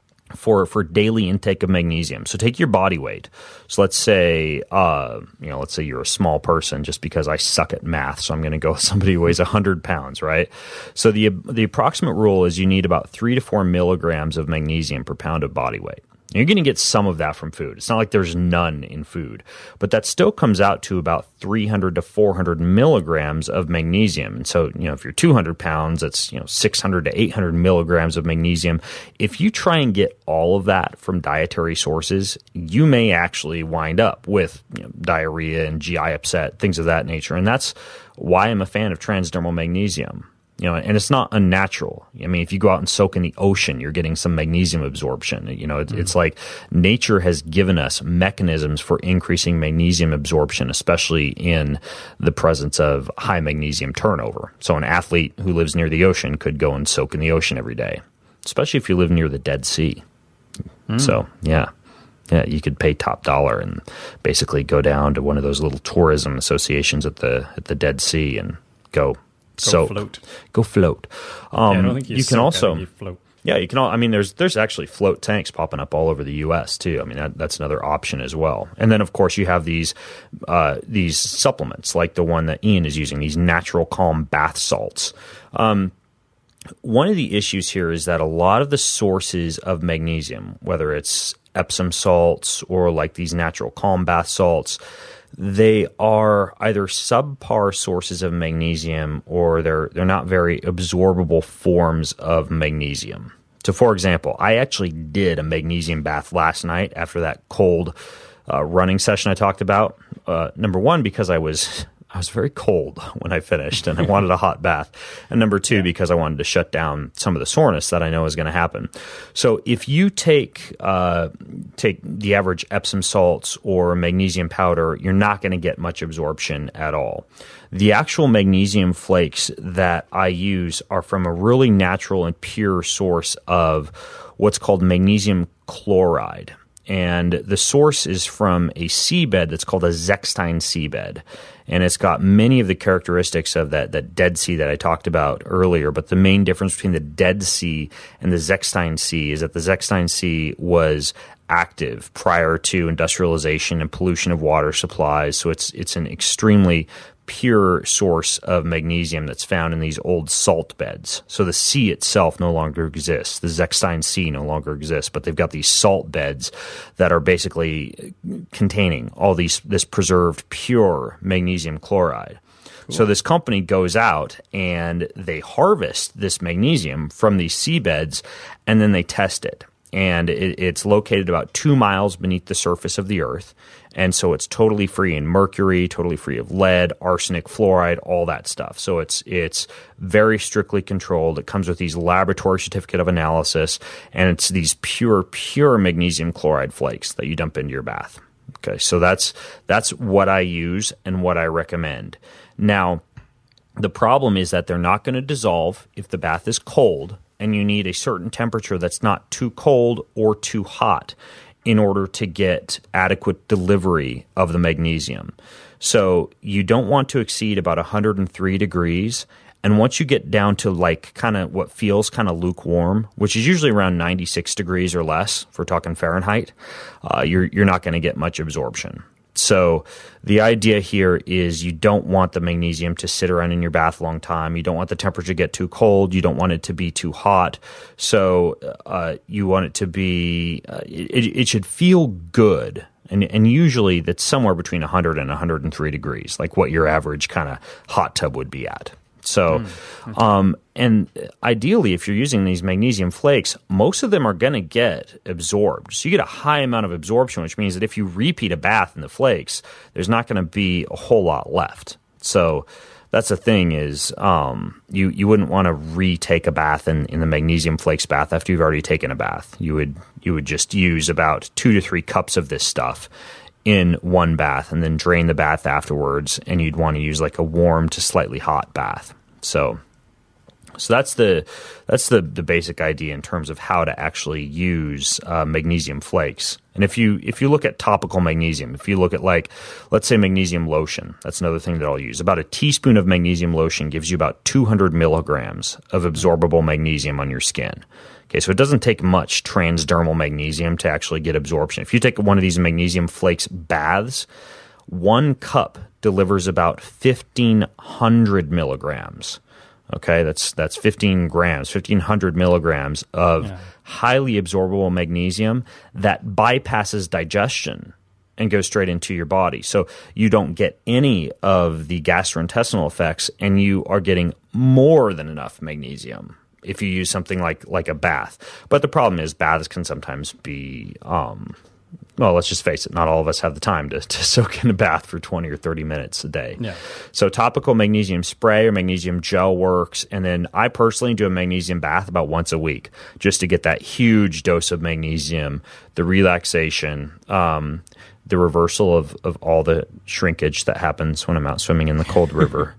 for for daily intake of magnesium. So take your body weight. So let's say, uh, you know, let's say you're a small person, just because I suck at math. So I'm going to go with somebody who weighs one hundred pounds, right? So the the approximate rule is you need about three to four milligrams of magnesium per pound of body weight. You're going to get some of that from food. It's not like there's none in food, but that still comes out to about three hundred to four hundred milligrams of magnesium. And so, you know, if you're two hundred pounds, that's, you know, six hundred to eight hundred milligrams of magnesium. If you try and get all of that from dietary sources, you may actually wind up with, you know, diarrhea and G I upset, things of that nature. And that's why I'm a fan of transdermal magnesium. You know, and it's not unnatural. I mean, if you go out and soak in the ocean, you're getting some magnesium absorption. You know, it's, mm. it's like nature has given us mechanisms for increasing magnesium absorption, especially in the presence of high magnesium turnover. So an athlete who lives near the ocean could go and soak in the ocean every day, especially if you live near the Dead Sea. Mm. So, yeah. Yeah, you could pay top dollar and basically go down to one of those little tourism associations at the at the Dead Sea and go Go so float. Go float. Um, yeah, I don't think you, you can also you float. Yeah, you can. All, I mean, there's there's actually float tanks popping up all over the U S too. I mean, that, that's another option as well. And then, of course, you have these uh, these supplements like the one that Ian is using. These natural calm bath salts. Um, one of the issues here is that a lot of the sources of magnesium, whether it's Epsom salts or like these natural calm bath salts, they are either subpar sources of magnesium or they're they're not very absorbable forms of magnesium. So, for example, I actually did a magnesium bath last night after that cold uh, running session I talked about. Uh, number one, because I was I was very cold when I finished and I wanted a hot bath. And number two, because I wanted to shut down some of the soreness that I know is going to happen. So if you take uh, take the average Epsom salts or magnesium powder, you're not going to get much absorption at all. The actual magnesium flakes that I use are from a really natural and pure source of what's called magnesium chloride. And the source is from a seabed that's called a Zechstein seabed. And it's got many of the characteristics of that, that Dead Sea that I talked about earlier. But the main difference between the Dead Sea and the Zechstein Sea is that the Zechstein Sea was active prior to industrialization and pollution of water supplies. So it's it's an extremely pure source of magnesium that's found in these old salt beds. So the sea itself no longer exists. The Zechstein Sea no longer exists, but they've got these salt beds that are basically containing all these this preserved pure magnesium chloride. Cool. So this company goes out and they harvest this magnesium from these seabeds and then they test it. And it, it's located about two miles beneath the surface of the earth. And so it's totally free in mercury, totally free of lead, arsenic, fluoride, all that stuff. So it's it's very strictly controlled. It comes with these laboratory certificate of analysis, and it's these pure, pure magnesium chloride flakes that you dump into your bath. Okay, so that's that's what I use and what I recommend. Now, the problem is that they're not going to dissolve if the bath is cold, and you need a certain temperature that's not too cold or too hot in order to get adequate delivery of the magnesium. So you don't want to exceed about one hundred three degrees. And once you get down to like kind of what feels kind of lukewarm, which is usually around ninety-six degrees or less, if we're talking Fahrenheit, uh, you're you're not going to get much absorption. So the idea here is you don't want the magnesium to sit around in your bath a long time. You don't want the temperature to get too cold. You don't want it to be too hot. So uh, you want it to be uh, – it, it should feel good. And, and usually that's somewhere between one hundred and one hundred three degrees, like what your average kind of hot tub would be at. So, mm. um, and ideally, if you're using these magnesium flakes, most of them are going to get absorbed. So you get a high amount of absorption, which means that if you repeat a bath in the flakes, there's not going to be a whole lot left. So that's the thing is um, you, you wouldn't want to retake a bath in, in the magnesium flakes bath after you've already taken a bath. You would you would just use about two to three cups of this stuff in one bath and then drain the bath afterwards, and you'd want to use like a warm to slightly hot bath. So so that's the that's the, the basic idea in terms of how to actually use uh, magnesium flakes. And if you if you look at topical magnesium, if you look at like, let's say magnesium lotion, that's another thing that I'll use. About a teaspoon of magnesium lotion gives you about two hundred milligrams of absorbable magnesium on your skin. Okay, so it doesn't take much transdermal magnesium to actually get absorption. If you take one of these magnesium flakes baths, one cup delivers about fifteen hundred milligrams. Okay, that's that's fifteen grams, fifteen hundred milligrams of yeah. highly absorbable magnesium that bypasses digestion and goes straight into your body. So you don't get any of the gastrointestinal effects, and you are getting more than enough magnesium if you use something like like a bath. But the problem is baths can sometimes be um, well, let's just face it, not all of us have the time to, to soak in a bath for twenty or thirty minutes a day. Yeah. So topical magnesium spray or magnesium gel works. And then I personally do a magnesium bath about once a week just to get that huge dose of magnesium, the relaxation, um, the reversal of, of all the shrinkage that happens when I'm out swimming in the cold river.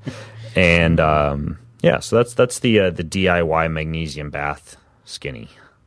And um, yeah, so that's that's the uh, the D I Y magnesium bath skinny.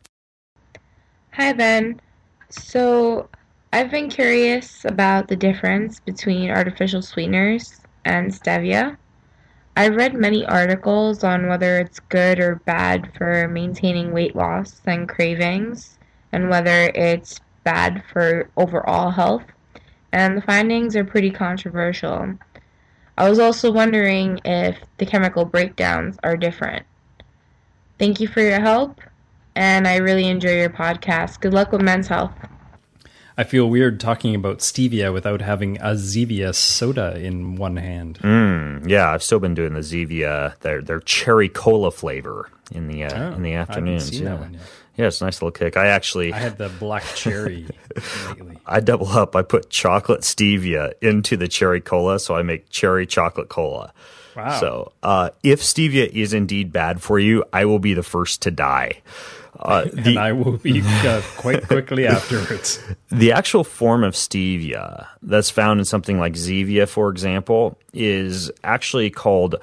Hi, Ben. So I've been curious about the difference between artificial sweeteners and stevia. I've read many articles on whether it's good or bad for maintaining weight loss and cravings, and whether it's bad for overall health, and the findings are pretty controversial. I was also wondering if the chemical breakdowns are different. Thank you for your help, and I really enjoy your podcast. Good luck with Men's Health. I feel weird talking about stevia without having a Zevia soda in one hand. Mm, yeah, I've still been doing the Zevia, their their cherry cola flavor in the uh, Oh, in the I haven't afternoons. seen yeah. that one yet. Yeah, it's a nice little kick. I actually I had the black cherry lately. I double up. I put chocolate stevia into the cherry cola, so I make cherry chocolate cola. Wow. So uh, if stevia is indeed bad for you, I will be the first to die. Uh, the, and I will be uh, quite quickly afterwards. The actual form of stevia that's found in something like Zevia, for example, is actually called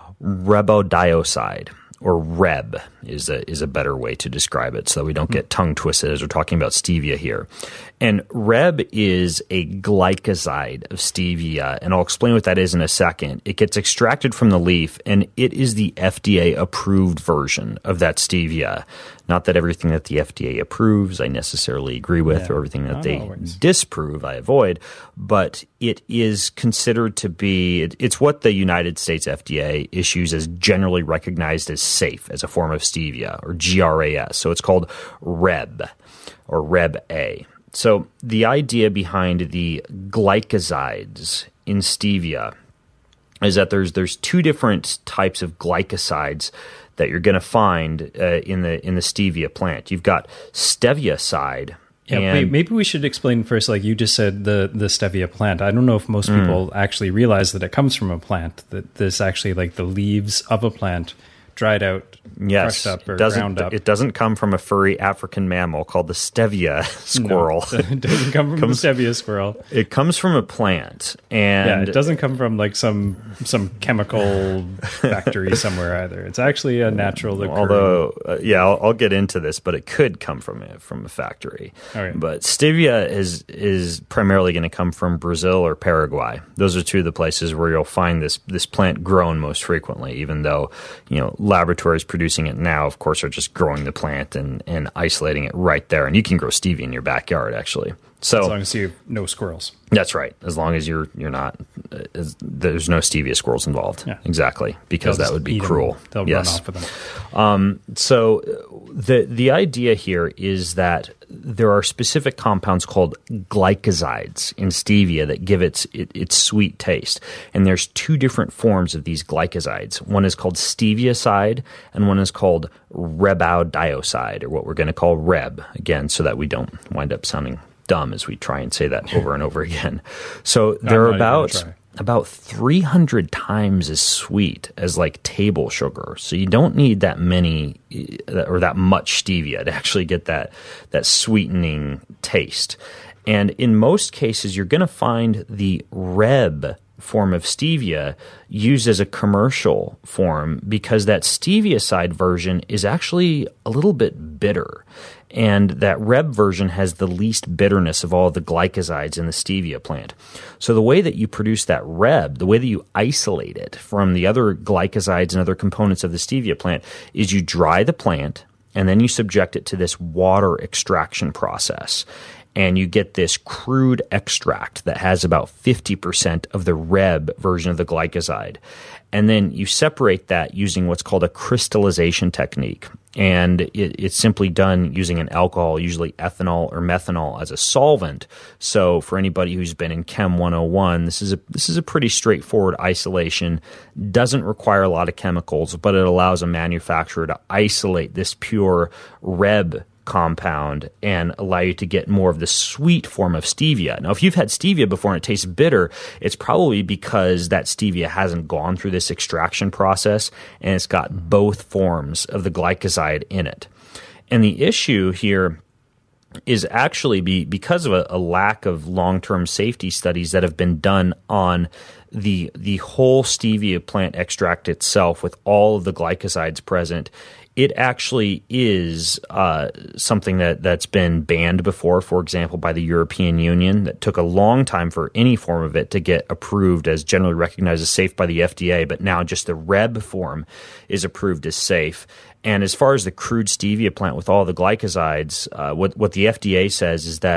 rebodioside, or Reb is a is a better way to describe it, so that we don't get tongue twisted as we're talking about stevia here. And Reb is a glycoside of stevia, and I'll explain what that is in a second. It gets extracted from the leaf, and it is the F D A approved version of that stevia. Not that everything that the F D A approves I necessarily agree with, Yeah. or everything that Not they always. disprove I avoid, but it is considered to be, it, it's what the United States F D A issues as generally recognized as safe as a form of stevia, or G R A S. So it's called Reb, or Reb-A. So the idea behind the glycosides in stevia is that there's there's two different types of glycosides that you're going to find uh, in the in the stevia plant. You've got stevioside. Yeah, and, wait, maybe we should explain first, like you just said, the, the stevia plant. I don't know if most people actually realize that it comes from a plant, that this actually like the leaves of a plant dried out, yes, crushed up, or it doesn't, ground up. It doesn't come from a furry African mammal called the stevia squirrel. No, it doesn't come from Comes- the stevia squirrel. It comes from a plant, and Yeah, it doesn't come from like some some chemical factory somewhere either. It's actually a natural occurring. Although, uh, yeah, I'll, I'll get into this, but it could come from a, from a factory. All right. But stevia is is primarily going to come from Brazil or Paraguay. Those are two of the places where you'll find this this plant grown most frequently. Even though, you know, laboratories producing it now, of course, are just growing the plant and and isolating it right there. And you can grow stevia in your backyard, actually. So as long as you have no squirrels. that's right. As long as you're you're not, uh, as, there's no stevia squirrels involved. Yeah. Exactly, because They'll that would just be eat 'em. cruel. They'll yes. run off with them. Um, so uh, the the idea here is that there are specific compounds called glycosides in stevia that give its it, its sweet taste, and there's two different forms of these glycosides. One is called stevioside, and one is called rebaudioside, or what we're going to call Reb again, so that we don't wind up sounding dumb as we try and say that over and over again. So they're not even gonna about try. about three hundred times as sweet as like table sugar. So you don't need that many uh, or that much stevia to actually get that that sweetening taste. And in most cases, you're going to find the Reb form of stevia used as a commercial form because that stevioside version is actually a little bit bitter. And that Reb version has the least bitterness of all the glycosides in the stevia plant. So the way that you produce that Reb, the way that you isolate it from the other glycosides and other components of the stevia plant, is you dry the plant and then you subject it to this water extraction process. And you get this crude extract that has about fifty percent of the Reb version of the glycoside. And then you separate that using what's called a crystallization technique. And it, it's simply done using an alcohol, usually ethanol or methanol, as a solvent. So for anybody who's been in Chem one oh one, this is a this is a pretty straightforward isolation. Doesn't require a lot of chemicals, but it allows a manufacturer to isolate this pure Reb compound and allow you to get more of the sweet form of stevia. Now, if you've had stevia before and it tastes bitter, it's probably because that stevia hasn't gone through this extraction process and it's got both forms of the glycoside in it. And the issue here is actually be, because of a, a lack of long-term safety studies that have been done on the the whole stevia plant extract itself with all of the glycosides present. It actually is uh, something that, that's been banned before, for example, by the European Union. That took a long time for any form of it to get approved as generally recognized as safe by the F D A, but now just the Reb form is approved as safe. And as far as the crude stevia plant with all the glycosides, uh, what, what the F D A says is that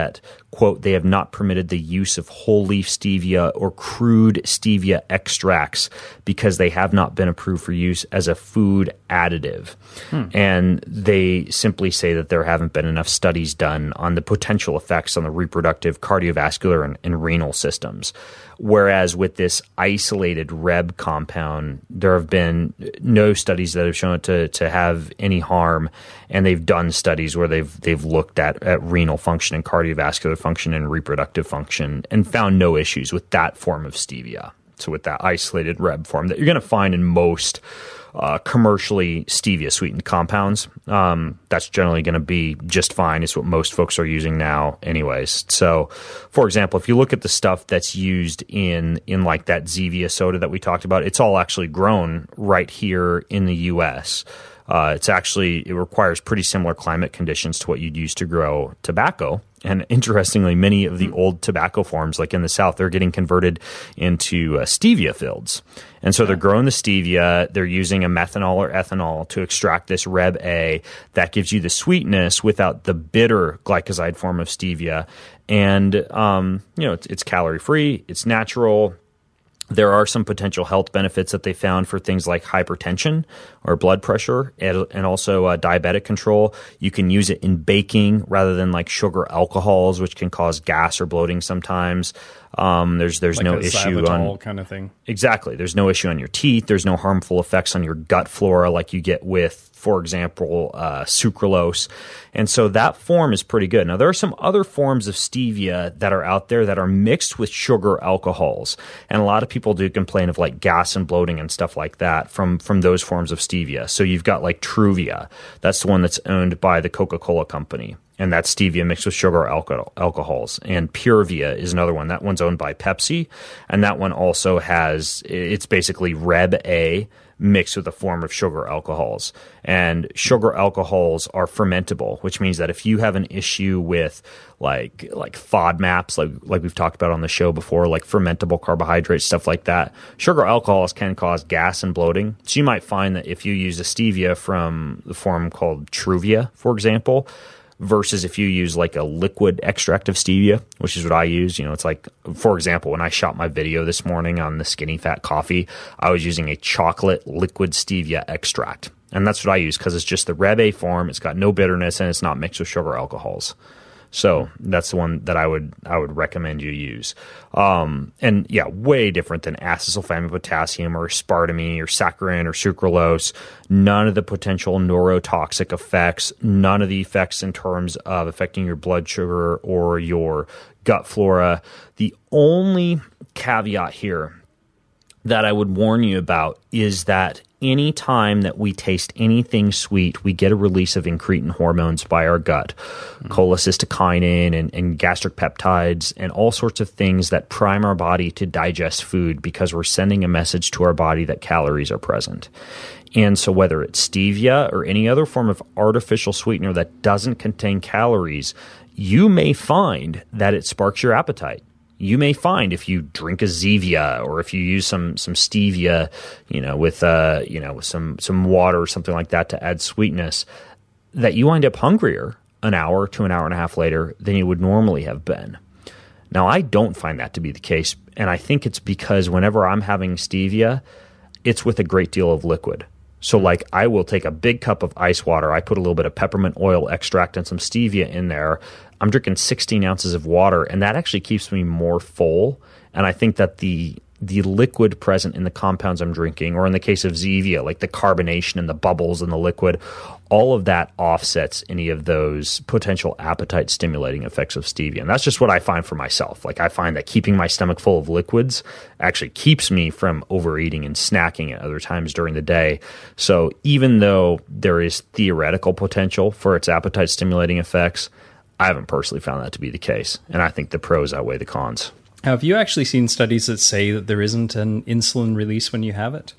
quote, they have not permitted the use of whole leaf stevia or crude stevia extracts because they have not been approved for use as a food additive. Hmm. And they simply say that there haven't been enough studies done on the potential effects on the reproductive, cardiovascular, and, and renal systems. Whereas with this isolated R E B compound, there have been no studies that have shown it to, to have any harm, and they've done studies where they've they've looked at, at renal function and cardiovascular function and reproductive function and found no issues with that form of stevia. So with that isolated R E B form that you're going to find in most uh, commercially stevia sweetened compounds, um, that's generally going to be just fine. It's what most folks are using now anyways. So for example, if you look at the stuff that's used in, in like that Zevia soda that we talked about, it's all actually grown right here in the U S. Uh, it's actually, it requires pretty similar climate conditions to what you'd use to grow tobacco. And interestingly, many of the old tobacco forms, like in the South, they're getting converted into uh, stevia fields. And so they're growing the stevia. They're using a methanol or ethanol to extract this R E B A that gives you the sweetness without the bitter glycoside form of stevia. And, um, you know, it's, it's calorie free. It's natural. There are some potential health benefits that they found for things like hypertension or blood pressure and, and also uh, diabetic control. You can use it in baking rather than like sugar alcohols, which can cause gas or bloating sometimes. Um, there's there's like no a issue xylitol on kind of thing. Exactly. There's no issue on your teeth. There's no harmful effects on your gut flora like you get with, for example, uh, sucralose. And so that form is pretty good. Now, there are some other forms of stevia that are out there that are mixed with sugar alcohols. And a lot of people do complain of like gas and bloating and stuff like that from, from those forms of stevia. So you've got like Truvia. That's the one that's owned by the Coca-Cola company. And that's stevia mixed with sugar alcohol, alcohols. And Purevia is another one. That one's owned by Pepsi. And that one also has, it's basically R E B A mixed with a form of sugar alcohols. And sugar alcohols are fermentable, which means that if you have an issue with like like FODMAPs, like like we've talked about on the show before, like fermentable carbohydrates, stuff like that, sugar alcohols can cause gas and bloating. So you might find that if you use a stevia from the form called Truvia, for example, versus if you use like a liquid extract of stevia, which is what I use. You know, it's like, for example, when I shot my video this morning on the Skinny Fat Coffee, I was using a chocolate liquid stevia extract. And that's what I use because it's just the R E B A form. It's got no bitterness and it's not mixed with sugar alcohols. So that's the one that I would I would recommend you use. Um, and yeah, way different than acesulfame potassium or aspartame or saccharin or sucralose. None of the potential neurotoxic effects, none of the effects in terms of affecting your blood sugar or your gut flora. The only caveat here that I would warn you about is that any time that we taste anything sweet, we get a release of incretin hormones by our gut, mm-hmm. cholecystokinin and, and gastric peptides and all sorts of things that prime our body to digest food because we're sending a message to our body that calories are present. And so whether it's stevia or any other form of artificial sweetener that doesn't contain calories, you may find that it sparks your appetite. You may find if you drink a Zevia or if you use some some stevia, you know, with uh, you know, with some some water or something like that to add sweetness, that you wind up hungrier an hour to an hour and a half later than you would normally have been. Now, I don't find that to be the case, and I think it's because whenever I'm having stevia, it's with a great deal of liquid. So, like, I will take a big cup of ice water. I put a little bit of peppermint oil extract and some stevia in there. I'm drinking sixteen ounces of water, and that actually keeps me more full. And I think that the the liquid present in the compounds I'm drinking, or in the case of Zevia, like the carbonation and the bubbles in the liquid, all of that offsets any of those potential appetite-stimulating effects of stevia. And that's just what I find for myself. Like, I find that keeping my stomach full of liquids actually keeps me from overeating and snacking at other times during the day. So even though there is theoretical potential for its appetite-stimulating effects, I haven't personally found that to be the case. And I think the pros outweigh the cons. Have you actually seen studies that say that there isn't an insulin release when you have it?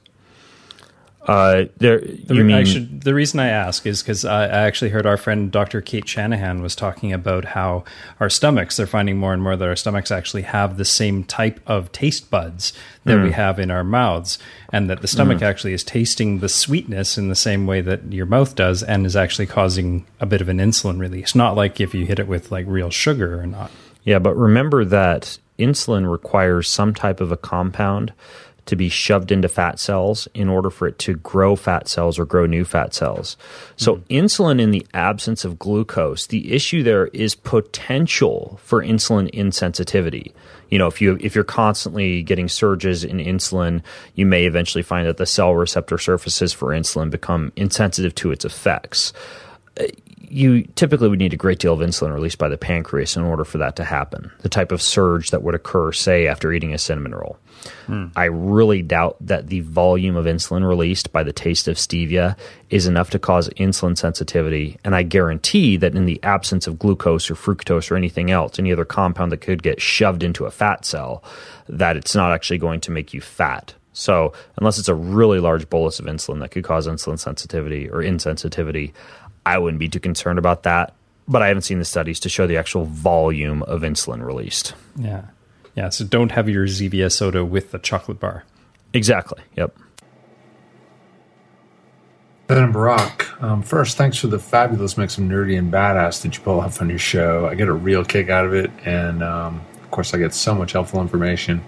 Uh, there. The, you mean, I should, the reason I ask is because I, I actually heard our friend Doctor Kate Shanahan was talking about how our stomachs, they're finding more and more that our stomachs actually have the same type of taste buds that mm. we have in our mouths, and that the stomach mm. actually is tasting the sweetness in the same way that your mouth does, and is actually causing a bit of an insulin release. Not like if you hit it with like real sugar or not. Yeah, but remember that insulin requires some type of a compound to be shoved into fat cells in order for it to grow fat cells or grow new fat cells. So mm-hmm. insulin in the absence of glucose, the issue there is potential for insulin insensitivity. You know, if you if you're constantly getting surges in insulin, you may eventually find that the cell receptor surfaces for insulin become insensitive to its effects. You typically would need a great deal of insulin released by the pancreas in order for that to happen, the type of surge that would occur, say, after eating a cinnamon roll. Hmm. I really doubt that the volume of insulin released by the taste of stevia is enough to cause insulin sensitivity, and I guarantee that in the absence of glucose or fructose or anything else, any other compound that could get shoved into a fat cell, that it's not actually going to make you fat. So unless it's a really large bolus of insulin that could cause insulin sensitivity or insensitivity, I wouldn't be too concerned about that, but I haven't seen the studies to show the actual volume of insulin released. Yeah. Yeah, so don't have your Zevia soda with the chocolate bar. Exactly, yep. Ben and Barack, um, first, thanks for the fabulous mix of nerdy and badass that you pull off on your show. I get a real kick out of it, and um, of course I get so much helpful information.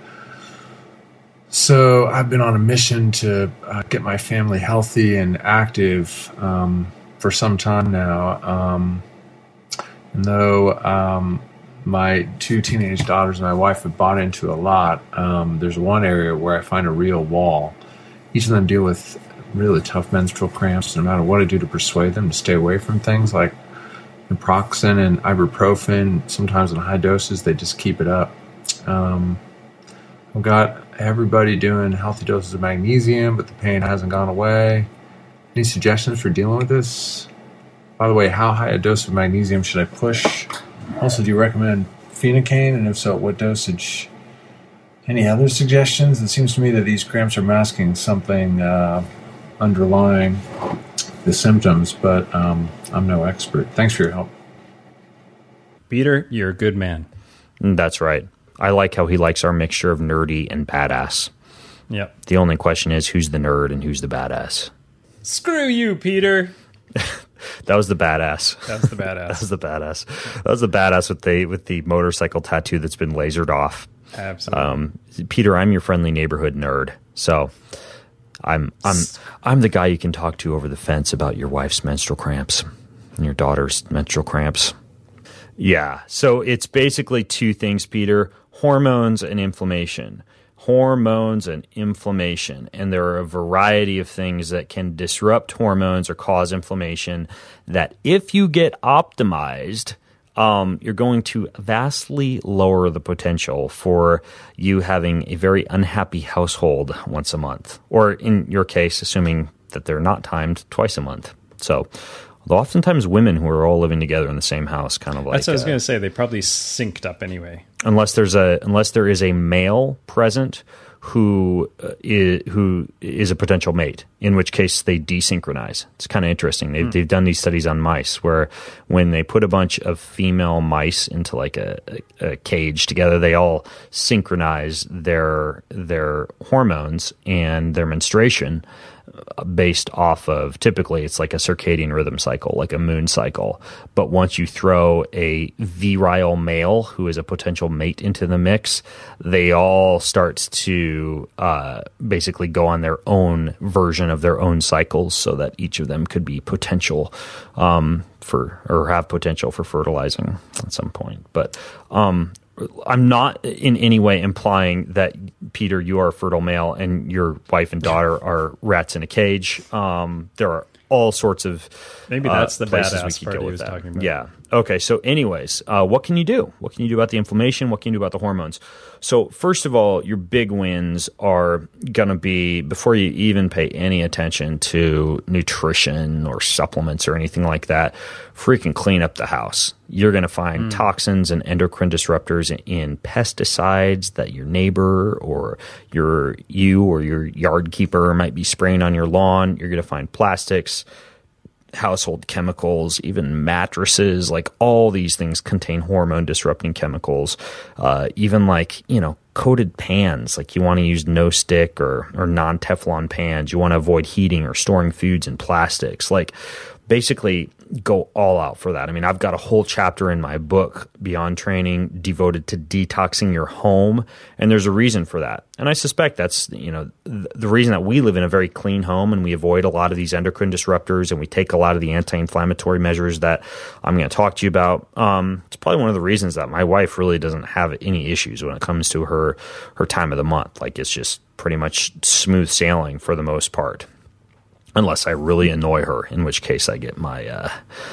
So I've been on a mission to uh, get my family healthy and active um for some time now, um, and though um, my two teenage daughters and my wife have bought into a lot, um, there's one area where I find a real wall. Each of them deal with really tough menstrual cramps, no matter what I do to persuade them to stay away from things like naproxen and ibuprofen. Sometimes in high doses, they just keep it up. Um, I've got everybody doing healthy doses of magnesium, but the pain hasn't gone away. Any suggestions for dealing with this? By the way, how high a dose of magnesium should I push? Also, do you recommend phenocaine, and if so, what dosage? Any other suggestions? It seems to me that these cramps are masking something uh, underlying the symptoms, but um, I'm no expert. Thanks for your help. Peter, you're a good man. That's right. I like how he likes our mixture of nerdy and badass. Yep. The only question is, who's the nerd and who's the badass? Screw you, Peter. That was the badass. That's the badass. That was the badass. That was the badass with the with the motorcycle tattoo that's been lasered off. Absolutely. Um, Peter, I'm your friendly neighborhood nerd. So I'm I'm I'm the guy you can talk to over the fence about your wife's menstrual cramps and your daughter's menstrual cramps. Yeah. So it's basically two things, Peter: hormones and inflammation. Hormones and inflammation. And there are a variety of things that can disrupt hormones or cause inflammation that if you get optimized, um, you're going to vastly lower the potential for you having a very unhappy household once a month. Or in your case, assuming that they're not timed, twice a month. So although oftentimes women who are all living together in the same house kind of like... That's what I was uh, going to say. They probably synced up anyway. Unless there's a unless there is a male present who uh, is, who is a potential mate, in which case they desynchronize. It's kind of interesting. They've, mm. they've done these studies on mice where when they put a bunch of female mice into like a, a, a cage together, they all synchronize their their hormones and their menstruation based off of, typically it's like a circadian rhythm cycle, like a moon cycle. But once you throw a virile male who is a potential mate into the mix, they all start to uh, basically go on their own version of their own cycles so that each of them could be potential um, for, or have potential for fertilizing at some point. But um, I'm not in any way implying that, Peter, you are a fertile male and your wife and daughter are rats in a cage. Um, there are all sorts of maybe that's uh, the places badass we could part go he with was that. talking about. Yeah. Okay. So, anyways, uh, what can you do? What can you do about the inflammation? What can you do about the hormones? So, first of all, your big wins are going to be, before you even pay any attention to nutrition or supplements or anything like that, freaking clean up the house. You're going to find mm. toxins and endocrine disruptors in, in pesticides that your neighbor or your you or your yard keeper might be spraying on your lawn. You're going to find plastics, household chemicals, even mattresses. Like, all these things contain hormone disrupting chemicals. Uh, even like, you know, coated pans. Like, you want to use no stick or, or non-Teflon pans. You want to avoid heating or storing foods in plastics. Like, basically go all out for that. I mean, I've got a whole chapter in my book, Beyond Training, devoted to detoxing your home, and there's a reason for that. And I suspect that's, you know, the reason that we live in a very clean home and we avoid a lot of these endocrine disruptors and we take a lot of the anti-inflammatory measures that I'm going to talk to you about. Um, it's probably one of the reasons that my wife really doesn't have any issues when it comes to her her time of the month. Like, it's just pretty much smooth sailing for the most part. Unless I really annoy her, in which case I get my uh,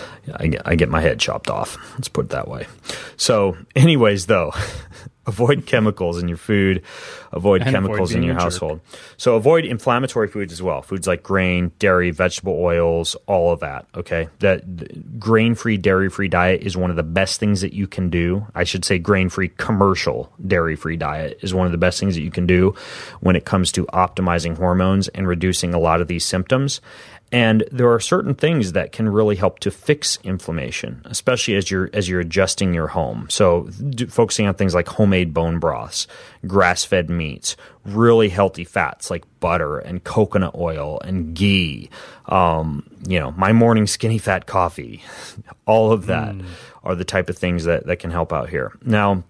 I get I get my head chopped off. Let's put it that way. So, anyways, though, avoid chemicals in your food, avoid and chemicals avoid in your household. So, avoid inflammatory foods as well. Foods like grain, dairy, vegetable oils, all of that. Okay, that grain-free, dairy-free diet is one of the best things that you can do. I should say, grain-free, commercial dairy-free diet is one of the best things that you can do when it comes to optimizing hormones and reducing a lot of these symptoms. And there are certain things that can really help to fix inflammation, especially as you're as you're adjusting your home. So do, focusing on things like homemade bone broths, grass-fed meats, really healthy fats like butter and coconut oil and ghee, um, you know, my morning skinny fat coffee, all of that mm. are the type of things that, that can help out here. Now,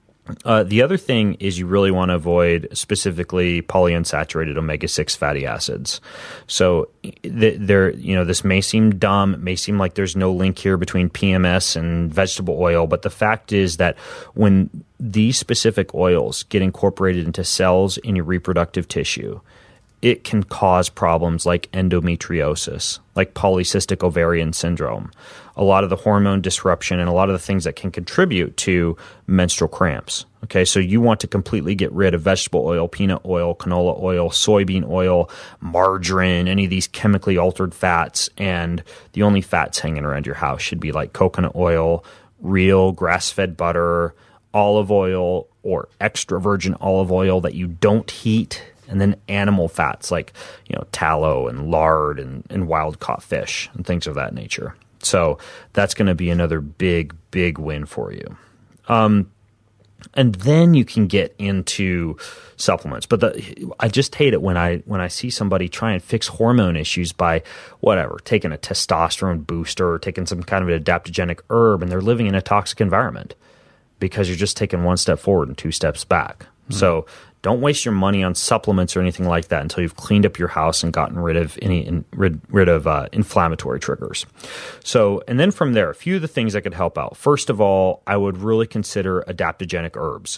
Uh, the other thing is you really want to avoid specifically polyunsaturated omega six fatty acids. So th- there, you know, this may seem dumb, it may seem like there's no link here between P M S and vegetable oil, but the fact is that when these specific oils get incorporated into cells in your reproductive tissue, it can cause problems like endometriosis, like polycystic ovarian syndrome, a lot of the hormone disruption, and a lot of the things that can contribute to menstrual cramps. Okay, so you want to completely get rid of vegetable oil, peanut oil, canola oil, soybean oil, margarine, any of these chemically altered fats, and the only fats hanging around your house should be like coconut oil, real grass-fed butter, olive oil, or extra virgin olive oil that you don't heat, and then animal fats like, you know, tallow and lard and, and wild-caught fish and things of that nature. So that's going to be another big, big win for you. Um, and then you can get into supplements. But the, I just hate it when I when I see somebody try and fix hormone issues by whatever, taking a testosterone booster or taking some kind of an adaptogenic herb, and they're living in a toxic environment because you're just taking one step forward and two steps back. Mm-hmm. So don't waste your money on supplements or anything like that until you've cleaned up your house and gotten rid of any in, rid, rid of uh, inflammatory triggers. So, and then from there, a few of the things that could help out. First of all, I would really consider adaptogenic herbs.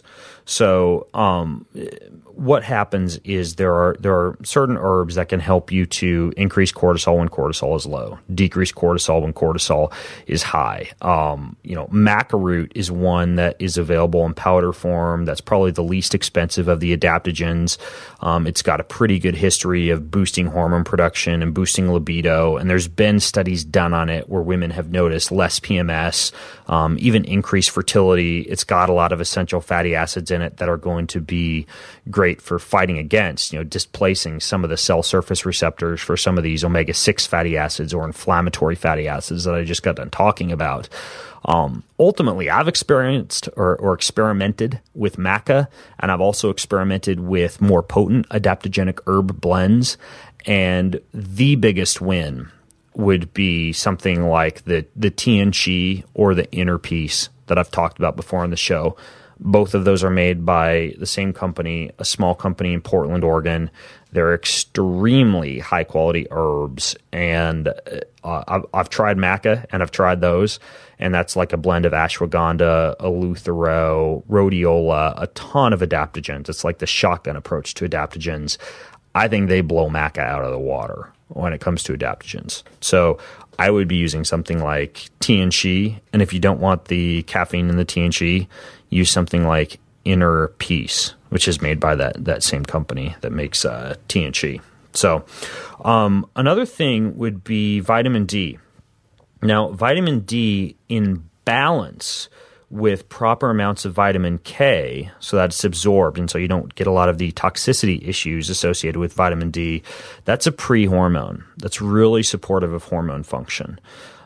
So, um, what happens is there are there are certain herbs that can help you to increase cortisol when cortisol is low, decrease cortisol when cortisol is high. Um, you know, maca root is one that is available in powder form. That's probably the least expensive of the adaptogens. Um, it's got a pretty good history of boosting hormone production and boosting libido, and there's been studies done on it where women have noticed less P M S, um, even increased fertility. It's got a lot of essential fatty acids in it that are going to be great for fighting against, you know, displacing some of the cell surface receptors for some of these omega six fatty acids or inflammatory fatty acids that I just got done talking about. Um, ultimately, I've experienced or, or experimented with maca, and I've also experimented with more potent adaptogenic herb blends. And the biggest win would be something like the the Tianqi or the Inner Peace that I've talked about before on the show. Both of those are made by the same company, a small company in Portland, Oregon. They're extremely high quality herbs, and uh, I've, I've tried maca and I've tried those, and that's like a blend of ashwagandha, eleuthero, rhodiola, a ton of adaptogens. It's like the shotgun approach to adaptogens. I think they blow maca out of the water when it comes to adaptogens. So I would be using something like Tianqi, and if you don't want the caffeine in the Tianqi, use something like Inner Peace, which is made by that that same company that makes uh, Tianqi. So um, another thing would be vitamin D. Now, vitamin D in balance with proper amounts of vitamin K so that it's absorbed and so you don't get a lot of the toxicity issues associated with vitamin D, that's a pre-hormone. That's really supportive of hormone function.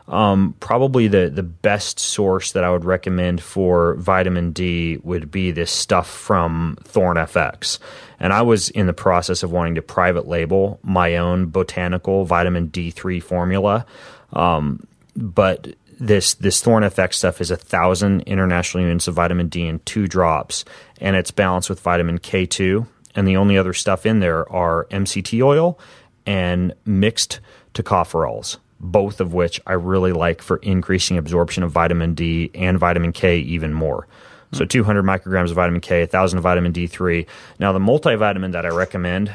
um, probably the, the best source that I would recommend for vitamin D would be this stuff from Thorne F X. And I was in the process of wanting to private label my own botanical vitamin D three formula. Um, but this this Thorne F X stuff is a thousand international units of vitamin D in two drops, and it's balanced with vitamin K two. And the only other stuff in there are M C T oil and mixed tocopherols, both of which I really like for increasing absorption of vitamin D and vitamin K even more. So two hundred micrograms of vitamin K, one thousand of vitamin D three. Now, the multivitamin that I recommend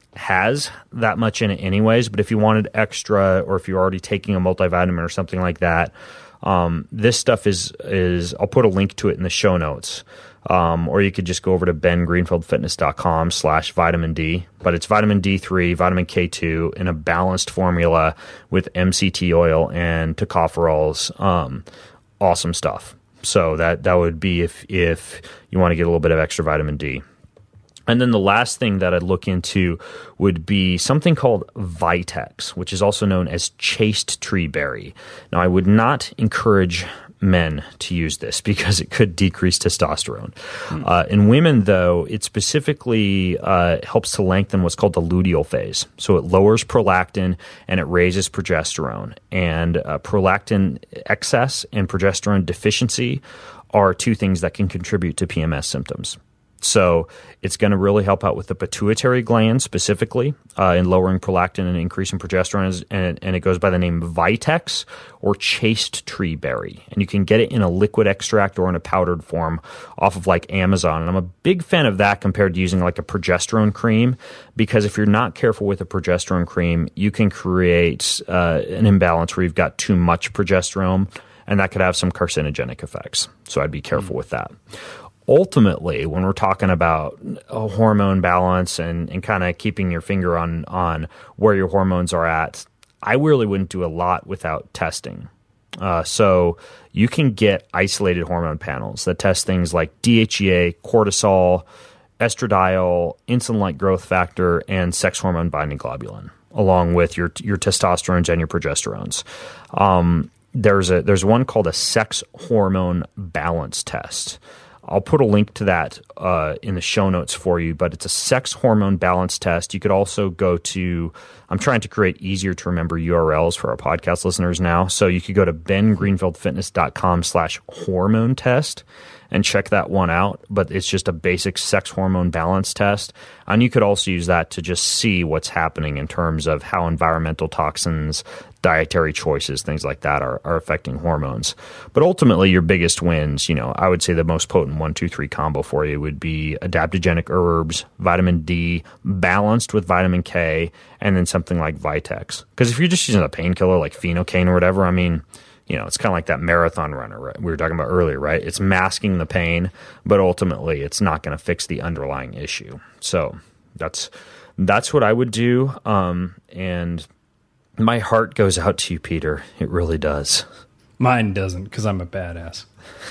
has that much in it anyways, but if you wanted extra, or if you're already taking a multivitamin or something like that, um, this stuff is, is, I'll put a link to it in the show notes. Um, or you could just go over to ben greenfield fitness dot com slash vitamin D, but it's vitamin D three, vitamin K two in a balanced formula with M C T oil and tocopherols. Um, awesome stuff. So that, that would be if, if you want to get a little bit of extra vitamin D. And then the last thing that I'd look into would be something called Vitex, which is also known as chaste tree berry. Now, I would not encourage men to use this because it could decrease testosterone. Mm. Uh, in women, though, it specifically uh, helps to lengthen what's called the luteal phase. So it lowers prolactin and it raises progesterone. And uh, prolactin excess and progesterone deficiency are two things that can contribute to P M S symptoms. So it's going to really help out with the pituitary gland specifically uh, in lowering prolactin and increasing progesterone, and, and it goes by the name Vitex or chaste tree berry. And you can get it in a liquid extract or in a powdered form off of like Amazon. And I'm a big fan of that compared to using like a progesterone cream, because if you're not careful with a progesterone cream, you can create uh, an imbalance where you've got too much progesterone, and that could have some carcinogenic effects. So I'd be careful mm. with that. Ultimately, when we're talking about a hormone balance and, and kind of keeping your finger on, on where your hormones are at, I really wouldn't do a lot without testing. Uh, so you can get isolated hormone panels that test things like D H E A, cortisol, estradiol, insulin-like growth factor, and sex hormone binding globulin, along with your your testosterones and your progesterones. Um, there's a there's one called a sex hormone balance test. I'll put a link to that uh, in the show notes for you, but it's a sex hormone balance test. You could also go to, I'm trying to create easier to remember U R Ls for our podcast listeners now. So you could go to ben greenfield fitness dot com slash hormone test and check that one out. But it's just a basic sex hormone balance test. And you could also use that to just see what's happening in terms of how environmental toxins, dietary choices, things like that are, are affecting hormones. But ultimately, your biggest wins, you know, I would say the most potent one, two, three combo for you would be adaptogenic herbs, vitamin D, balanced with vitamin K, and then something like Vitex. Because if you're just using a painkiller like Phenocaine or whatever, I mean, you know, it's kind of like that marathon runner, right? We were talking about earlier, right? It's masking the pain, but ultimately it's not going to fix the underlying issue. So that's that's what I would do. Um, and my heart goes out to you, Peter. It really does. Mine doesn't, because I'm a badass.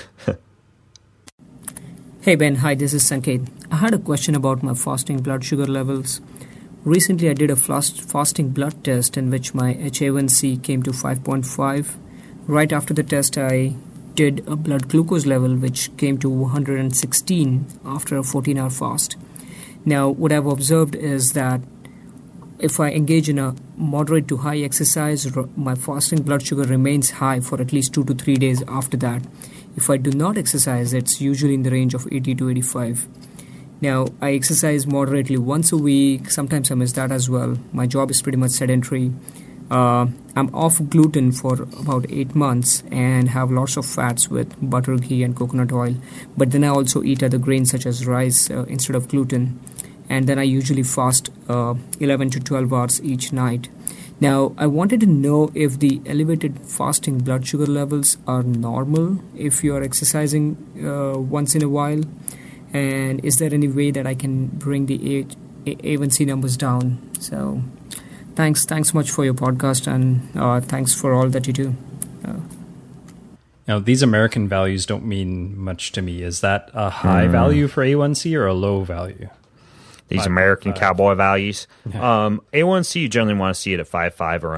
Hey, Ben. Hi, this is Sanket. I had a question about my fasting blood sugar levels. Recently, I did a fasting blood test in which my H A one C came to five point five. Right after the test, I did a blood glucose level, which came to one hundred sixteen after a fourteen-hour fast. Now, what I've observed is that if I engage in a moderate to high exercise, my fasting blood sugar remains high for at least two to three days after that. If I do not exercise, it's usually in the range of eighty to eighty-five. Now, I exercise moderately once a week. Sometimes I miss that as well. My job is pretty much sedentary. Uh, I'm off gluten for about eight months and have lots of fats with butter, ghee, and coconut oil. But then I also eat other grains such as rice uh, instead of gluten. And then I usually fast uh, eleven to twelve hours each night. Now, I wanted to know if the elevated fasting blood sugar levels are normal if you are exercising uh, once in a while. And is there any way that I can bring the A one C numbers down? So thanks thanks much for your podcast, and uh, thanks for all that you do. Uh, now, these American values don't mean much to me. Is that a high mm. value for A one C or a low value? These five, American five. Cowboy values. Yeah. Um, A one C, you generally want to see it at five point five or under.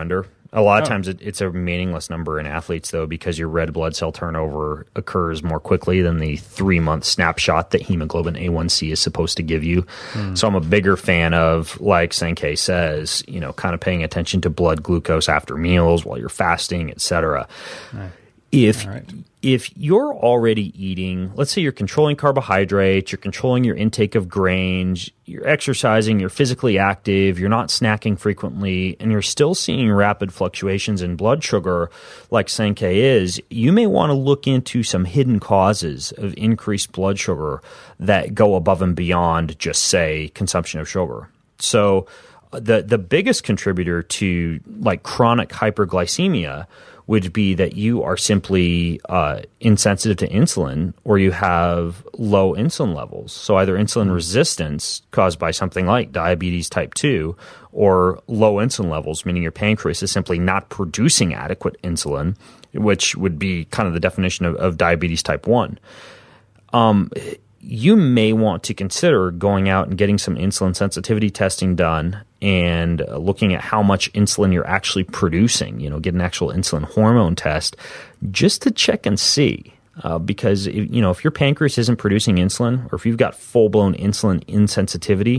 A lot of Oh. times it, it's a meaningless number in athletes, though, because your red blood cell turnover occurs more quickly than the three-month snapshot that hemoglobin A one C is supposed to give you. Mm. So I'm a bigger fan of, like Sankei says, you know, kind of paying attention to blood glucose after meals, while you're fasting, et cetera. Right. If All right. if you're already eating, let's say you're controlling carbohydrates, you're controlling your intake of grains, you're exercising, you're physically active, you're not snacking frequently, and you're still seeing rapid fluctuations in blood sugar like Sankei is, you may want to look into some hidden causes of increased blood sugar that go above and beyond just, say, consumption of sugar. So the the biggest contributor to like chronic hyperglycemia would be that you are simply uh, insensitive to insulin, or you have low insulin levels. So either insulin resistance caused by something like diabetes type two, or low insulin levels, meaning your pancreas is simply not producing adequate insulin, which would be kind of the definition of, of diabetes type one. Um, you may want to consider going out and getting some insulin sensitivity testing done and uh, looking at how much insulin you're actually producing, you know, get an actual insulin hormone test just to check and see. Uh, because, if, you know, if your pancreas isn't producing insulin, or if you've got full-blown insulin insensitivity,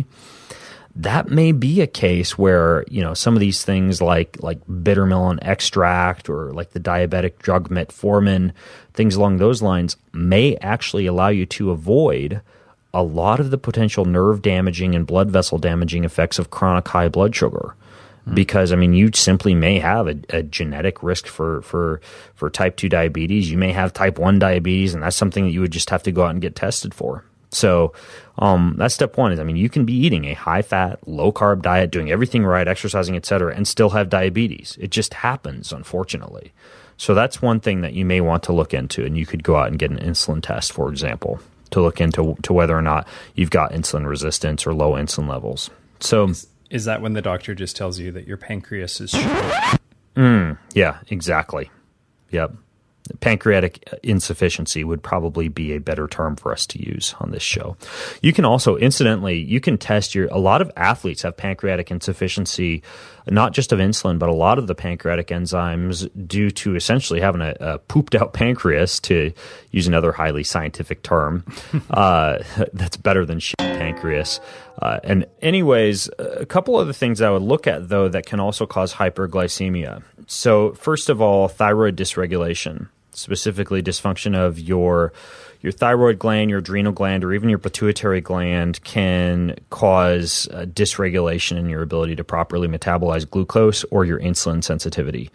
that may be a case where, you know, some of these things like like bitter melon extract, or like the diabetic drug metformin, things along those lines, may actually allow you to avoid a lot of the potential nerve damaging and blood vessel damaging effects of chronic high blood sugar. Mm. Because, I mean, you simply may have a, a genetic risk for, for, for type two diabetes. You may have type one diabetes, and that's something that you would just have to go out and get tested for. So um, that's step one is, I mean, you can be eating a high-fat, low-carb diet, doing everything right, exercising, et cetera, and still have diabetes. It just happens, unfortunately. So that's one thing that you may want to look into, and you could go out and get an insulin test, for example, to look into to whether or not you've got insulin resistance or low insulin levels. So Is, is that when the doctor just tells you that your pancreas is short? Mm, yeah, exactly. Yep. Pancreatic insufficiency would probably be a better term for us to use on this show. You can also, incidentally, you can test your, a lot of athletes have pancreatic insufficiency, not just of insulin, but a lot of the pancreatic enzymes due to essentially having a, a pooped out pancreas, to use another highly scientific term. uh, that's better than shit pancreas. Uh, and anyways, a couple other things I would look at, though, that can also cause hyperglycemia. So first of all, thyroid dysregulation, specifically dysfunction of your your thyroid gland, your adrenal gland, or even your pituitary gland, can cause uh, dysregulation in your ability to properly metabolize glucose or your insulin sensitivity.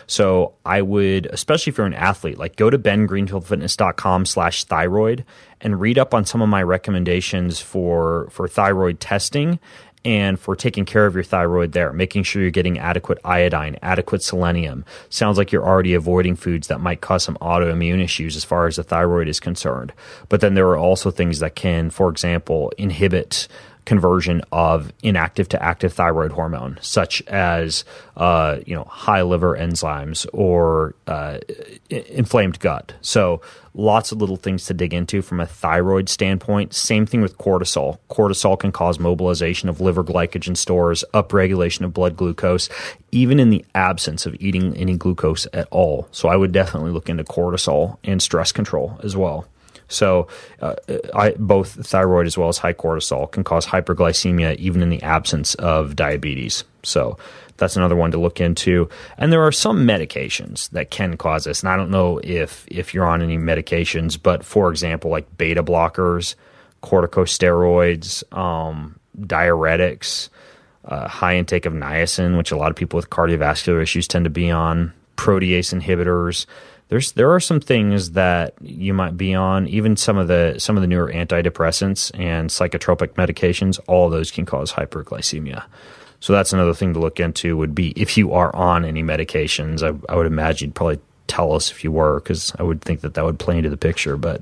So I would, especially if you're an athlete, like go to ben greenfield fitness dot com slash thyroid and read up on some of my recommendations for for thyroid testing and for taking care of your thyroid there, making sure you're getting adequate iodine, adequate selenium. Sounds like you're already avoiding foods that might cause some autoimmune issues as far as the thyroid is concerned. But then there are also things that can, for example, inhibit conversion of inactive to active thyroid hormone, such as uh, you know, high liver enzymes or uh, inflamed gut. So lots of little things to dig into from a thyroid standpoint. Same thing with cortisol. Cortisol can cause mobilization of liver glycogen stores, upregulation of blood glucose, even in the absence of eating any glucose at all. So I would definitely look into cortisol and stress control as well. So uh, I, both thyroid as well as high cortisol can cause hyperglycemia even in the absence of diabetes. So that's another one to look into. And there are some medications that can cause this. And I don't know if, if you're on any medications, but for example, like beta blockers, corticosteroids, um, diuretics, uh, high intake of niacin, which a lot of people with cardiovascular issues tend to be on, protease inhibitors. There's there are some things that you might be on, even some of the some of the newer antidepressants and psychotropic medications. All of those can cause hyperglycemia. So that's another thing to look into, would be if you are on any medications. I, I would imagine you'd probably tell us if you were, because I would think that that would play into the picture. But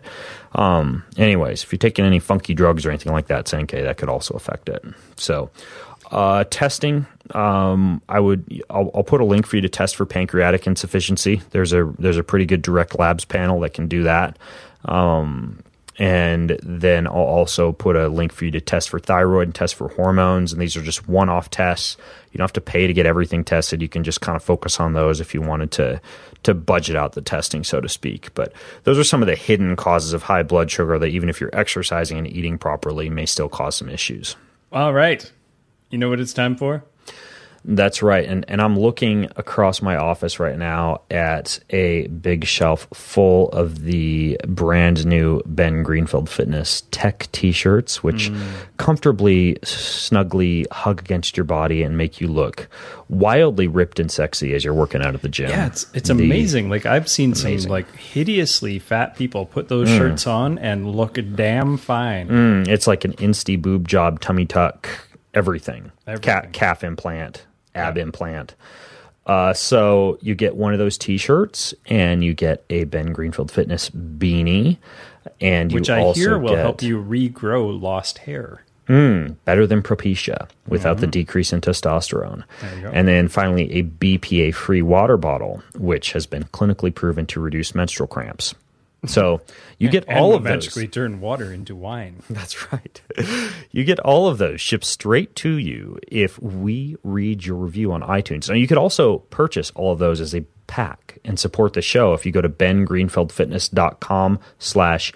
um, anyways, if you're taking any funky drugs or anything like that, Sankei, that could also affect it. So uh, testing. Um, I would, I'll, I'll put a link for you to test for pancreatic insufficiency. There's a, there's a pretty good direct labs panel that can do that. Um, And then I'll also put a link for you to test for thyroid and test for hormones. And these are just one-off tests. You don't have to pay to get everything tested. You can just kind of focus on those if you wanted to to budget out the testing, so to speak. But those are some of the hidden causes of high blood sugar that even if you're exercising and eating properly may still cause some issues. All right. You know what it's time for? That's right. And and I'm looking across my office right now at a big shelf full of the brand new Ben Greenfield Fitness Tech t-shirts, which mm. comfortably, snugly hug against your body and make you look wildly ripped and sexy as you're working out at the gym. Yeah, it's it's the, amazing. Like I've seen amazing. some like hideously fat people put those mm. shirts on and look damn fine. Mm, it's like an Insta boob job, tummy tuck, everything. everything. Ca- calf implant. ab implant. Uh, so you get one of those t-shirts and you get a Ben Greenfield Fitness beanie. And you Which I also hear will get, help you regrow lost hair. Mm, better than Propecia without mm-hmm. the decrease in testosterone. There you go. And then finally a B P A-free water bottle, which has been clinically proven to reduce menstrual cramps. So you get and, all and of those. magically turn water into wine. That's right. You get all of those shipped straight to you if we read your review on iTunes. Now, you could also purchase all of those as a pack and support the show if you go to bengreenfieldfitness.com slash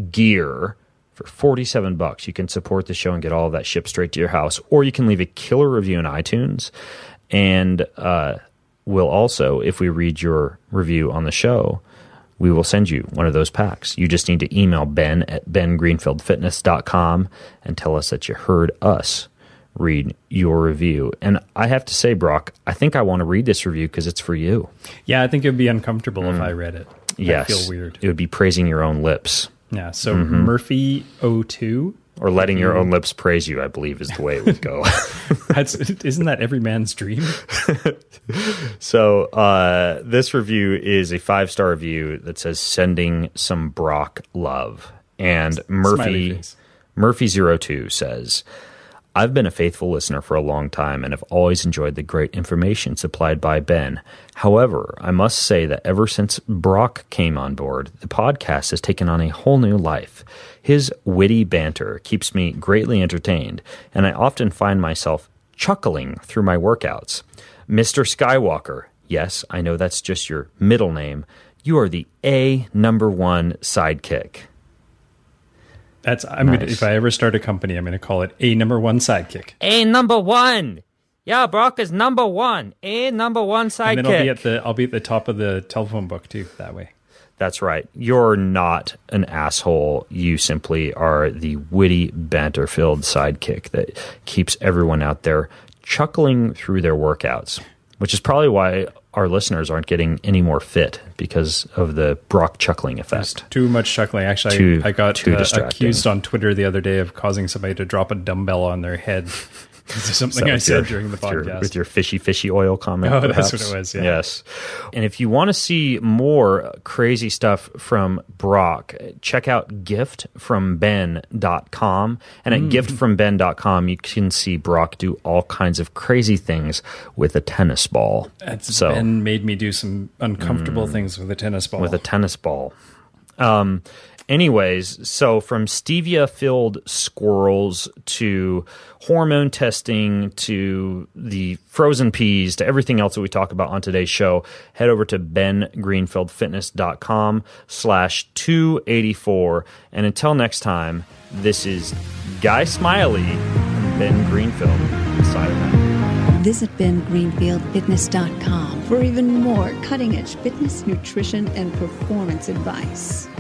gear for forty-seven bucks. You can support the show and get all of that shipped straight to your house. Or you can leave a killer review on iTunes. And uh, we'll also, if we read your review on the show, we will send you one of those packs. You just need to email Ben at ben greenfield fitness dot com and tell us that you heard us read your review. And I have to say, Brock, I think I want to read this review because it's for you. Yeah, I think it would be uncomfortable mm. if I read it. Yes. I feel weird. It would be praising your own lips. Yeah, so mm-hmm. Murphy oh two. Or letting your own lips praise you, I believe, is the way it would go. That's, isn't that every man's dream? So uh, this review is a five-star review that says, sending some Brock love. And Murphy Murphy zero two says, I've been a faithful listener for a long time and have always enjoyed the great information supplied by Ben. However, I must say that ever since Brock came on board, the podcast has taken on a whole new life. His witty banter keeps me greatly entertained, and I often find myself chuckling through my workouts. Mister Skywalker, yes, I know that's just your middle name. You are the A number one sidekick. That's I'm nice. gonna, if I ever start a company, I'm going to call it A number one sidekick. A number one. Yeah, Brock is number one. A number one sidekick. And then I'll be at the I'll be at the top of the telephone book too. That way. That's right. You're not an asshole. You simply are the witty, banter-filled sidekick that keeps everyone out there chuckling through their workouts, which is probably why our listeners aren't getting any more fit because of the Brock chuckling effect. There's too much chuckling. Actually, too, I, I got too uh, accused on Twitter the other day of causing somebody to drop a dumbbell on their head. This is something I said your, during the with podcast. Your, with your fishy, fishy oil comment. Oh, perhaps. That's what it was, yeah. Yes. And if you want to see more crazy stuff from Brock, check out gift from ben dot com. And at mm. gift from ben dot com, you can see Brock do all kinds of crazy things with a tennis ball. That's so, Ben made me do some uncomfortable mm, things with a tennis ball. With a tennis ball. Um, anyways, so from stevia-filled squirrels to hormone testing to the frozen peas to everything else that we talk about on today's show, head over to bengreenfieldfitness.com slash 284. And until next time, this is Guy Smiley and Ben Greenfield signing out. Visit ben greenfield fitness dot com for even more cutting-edge fitness, nutrition, and performance advice.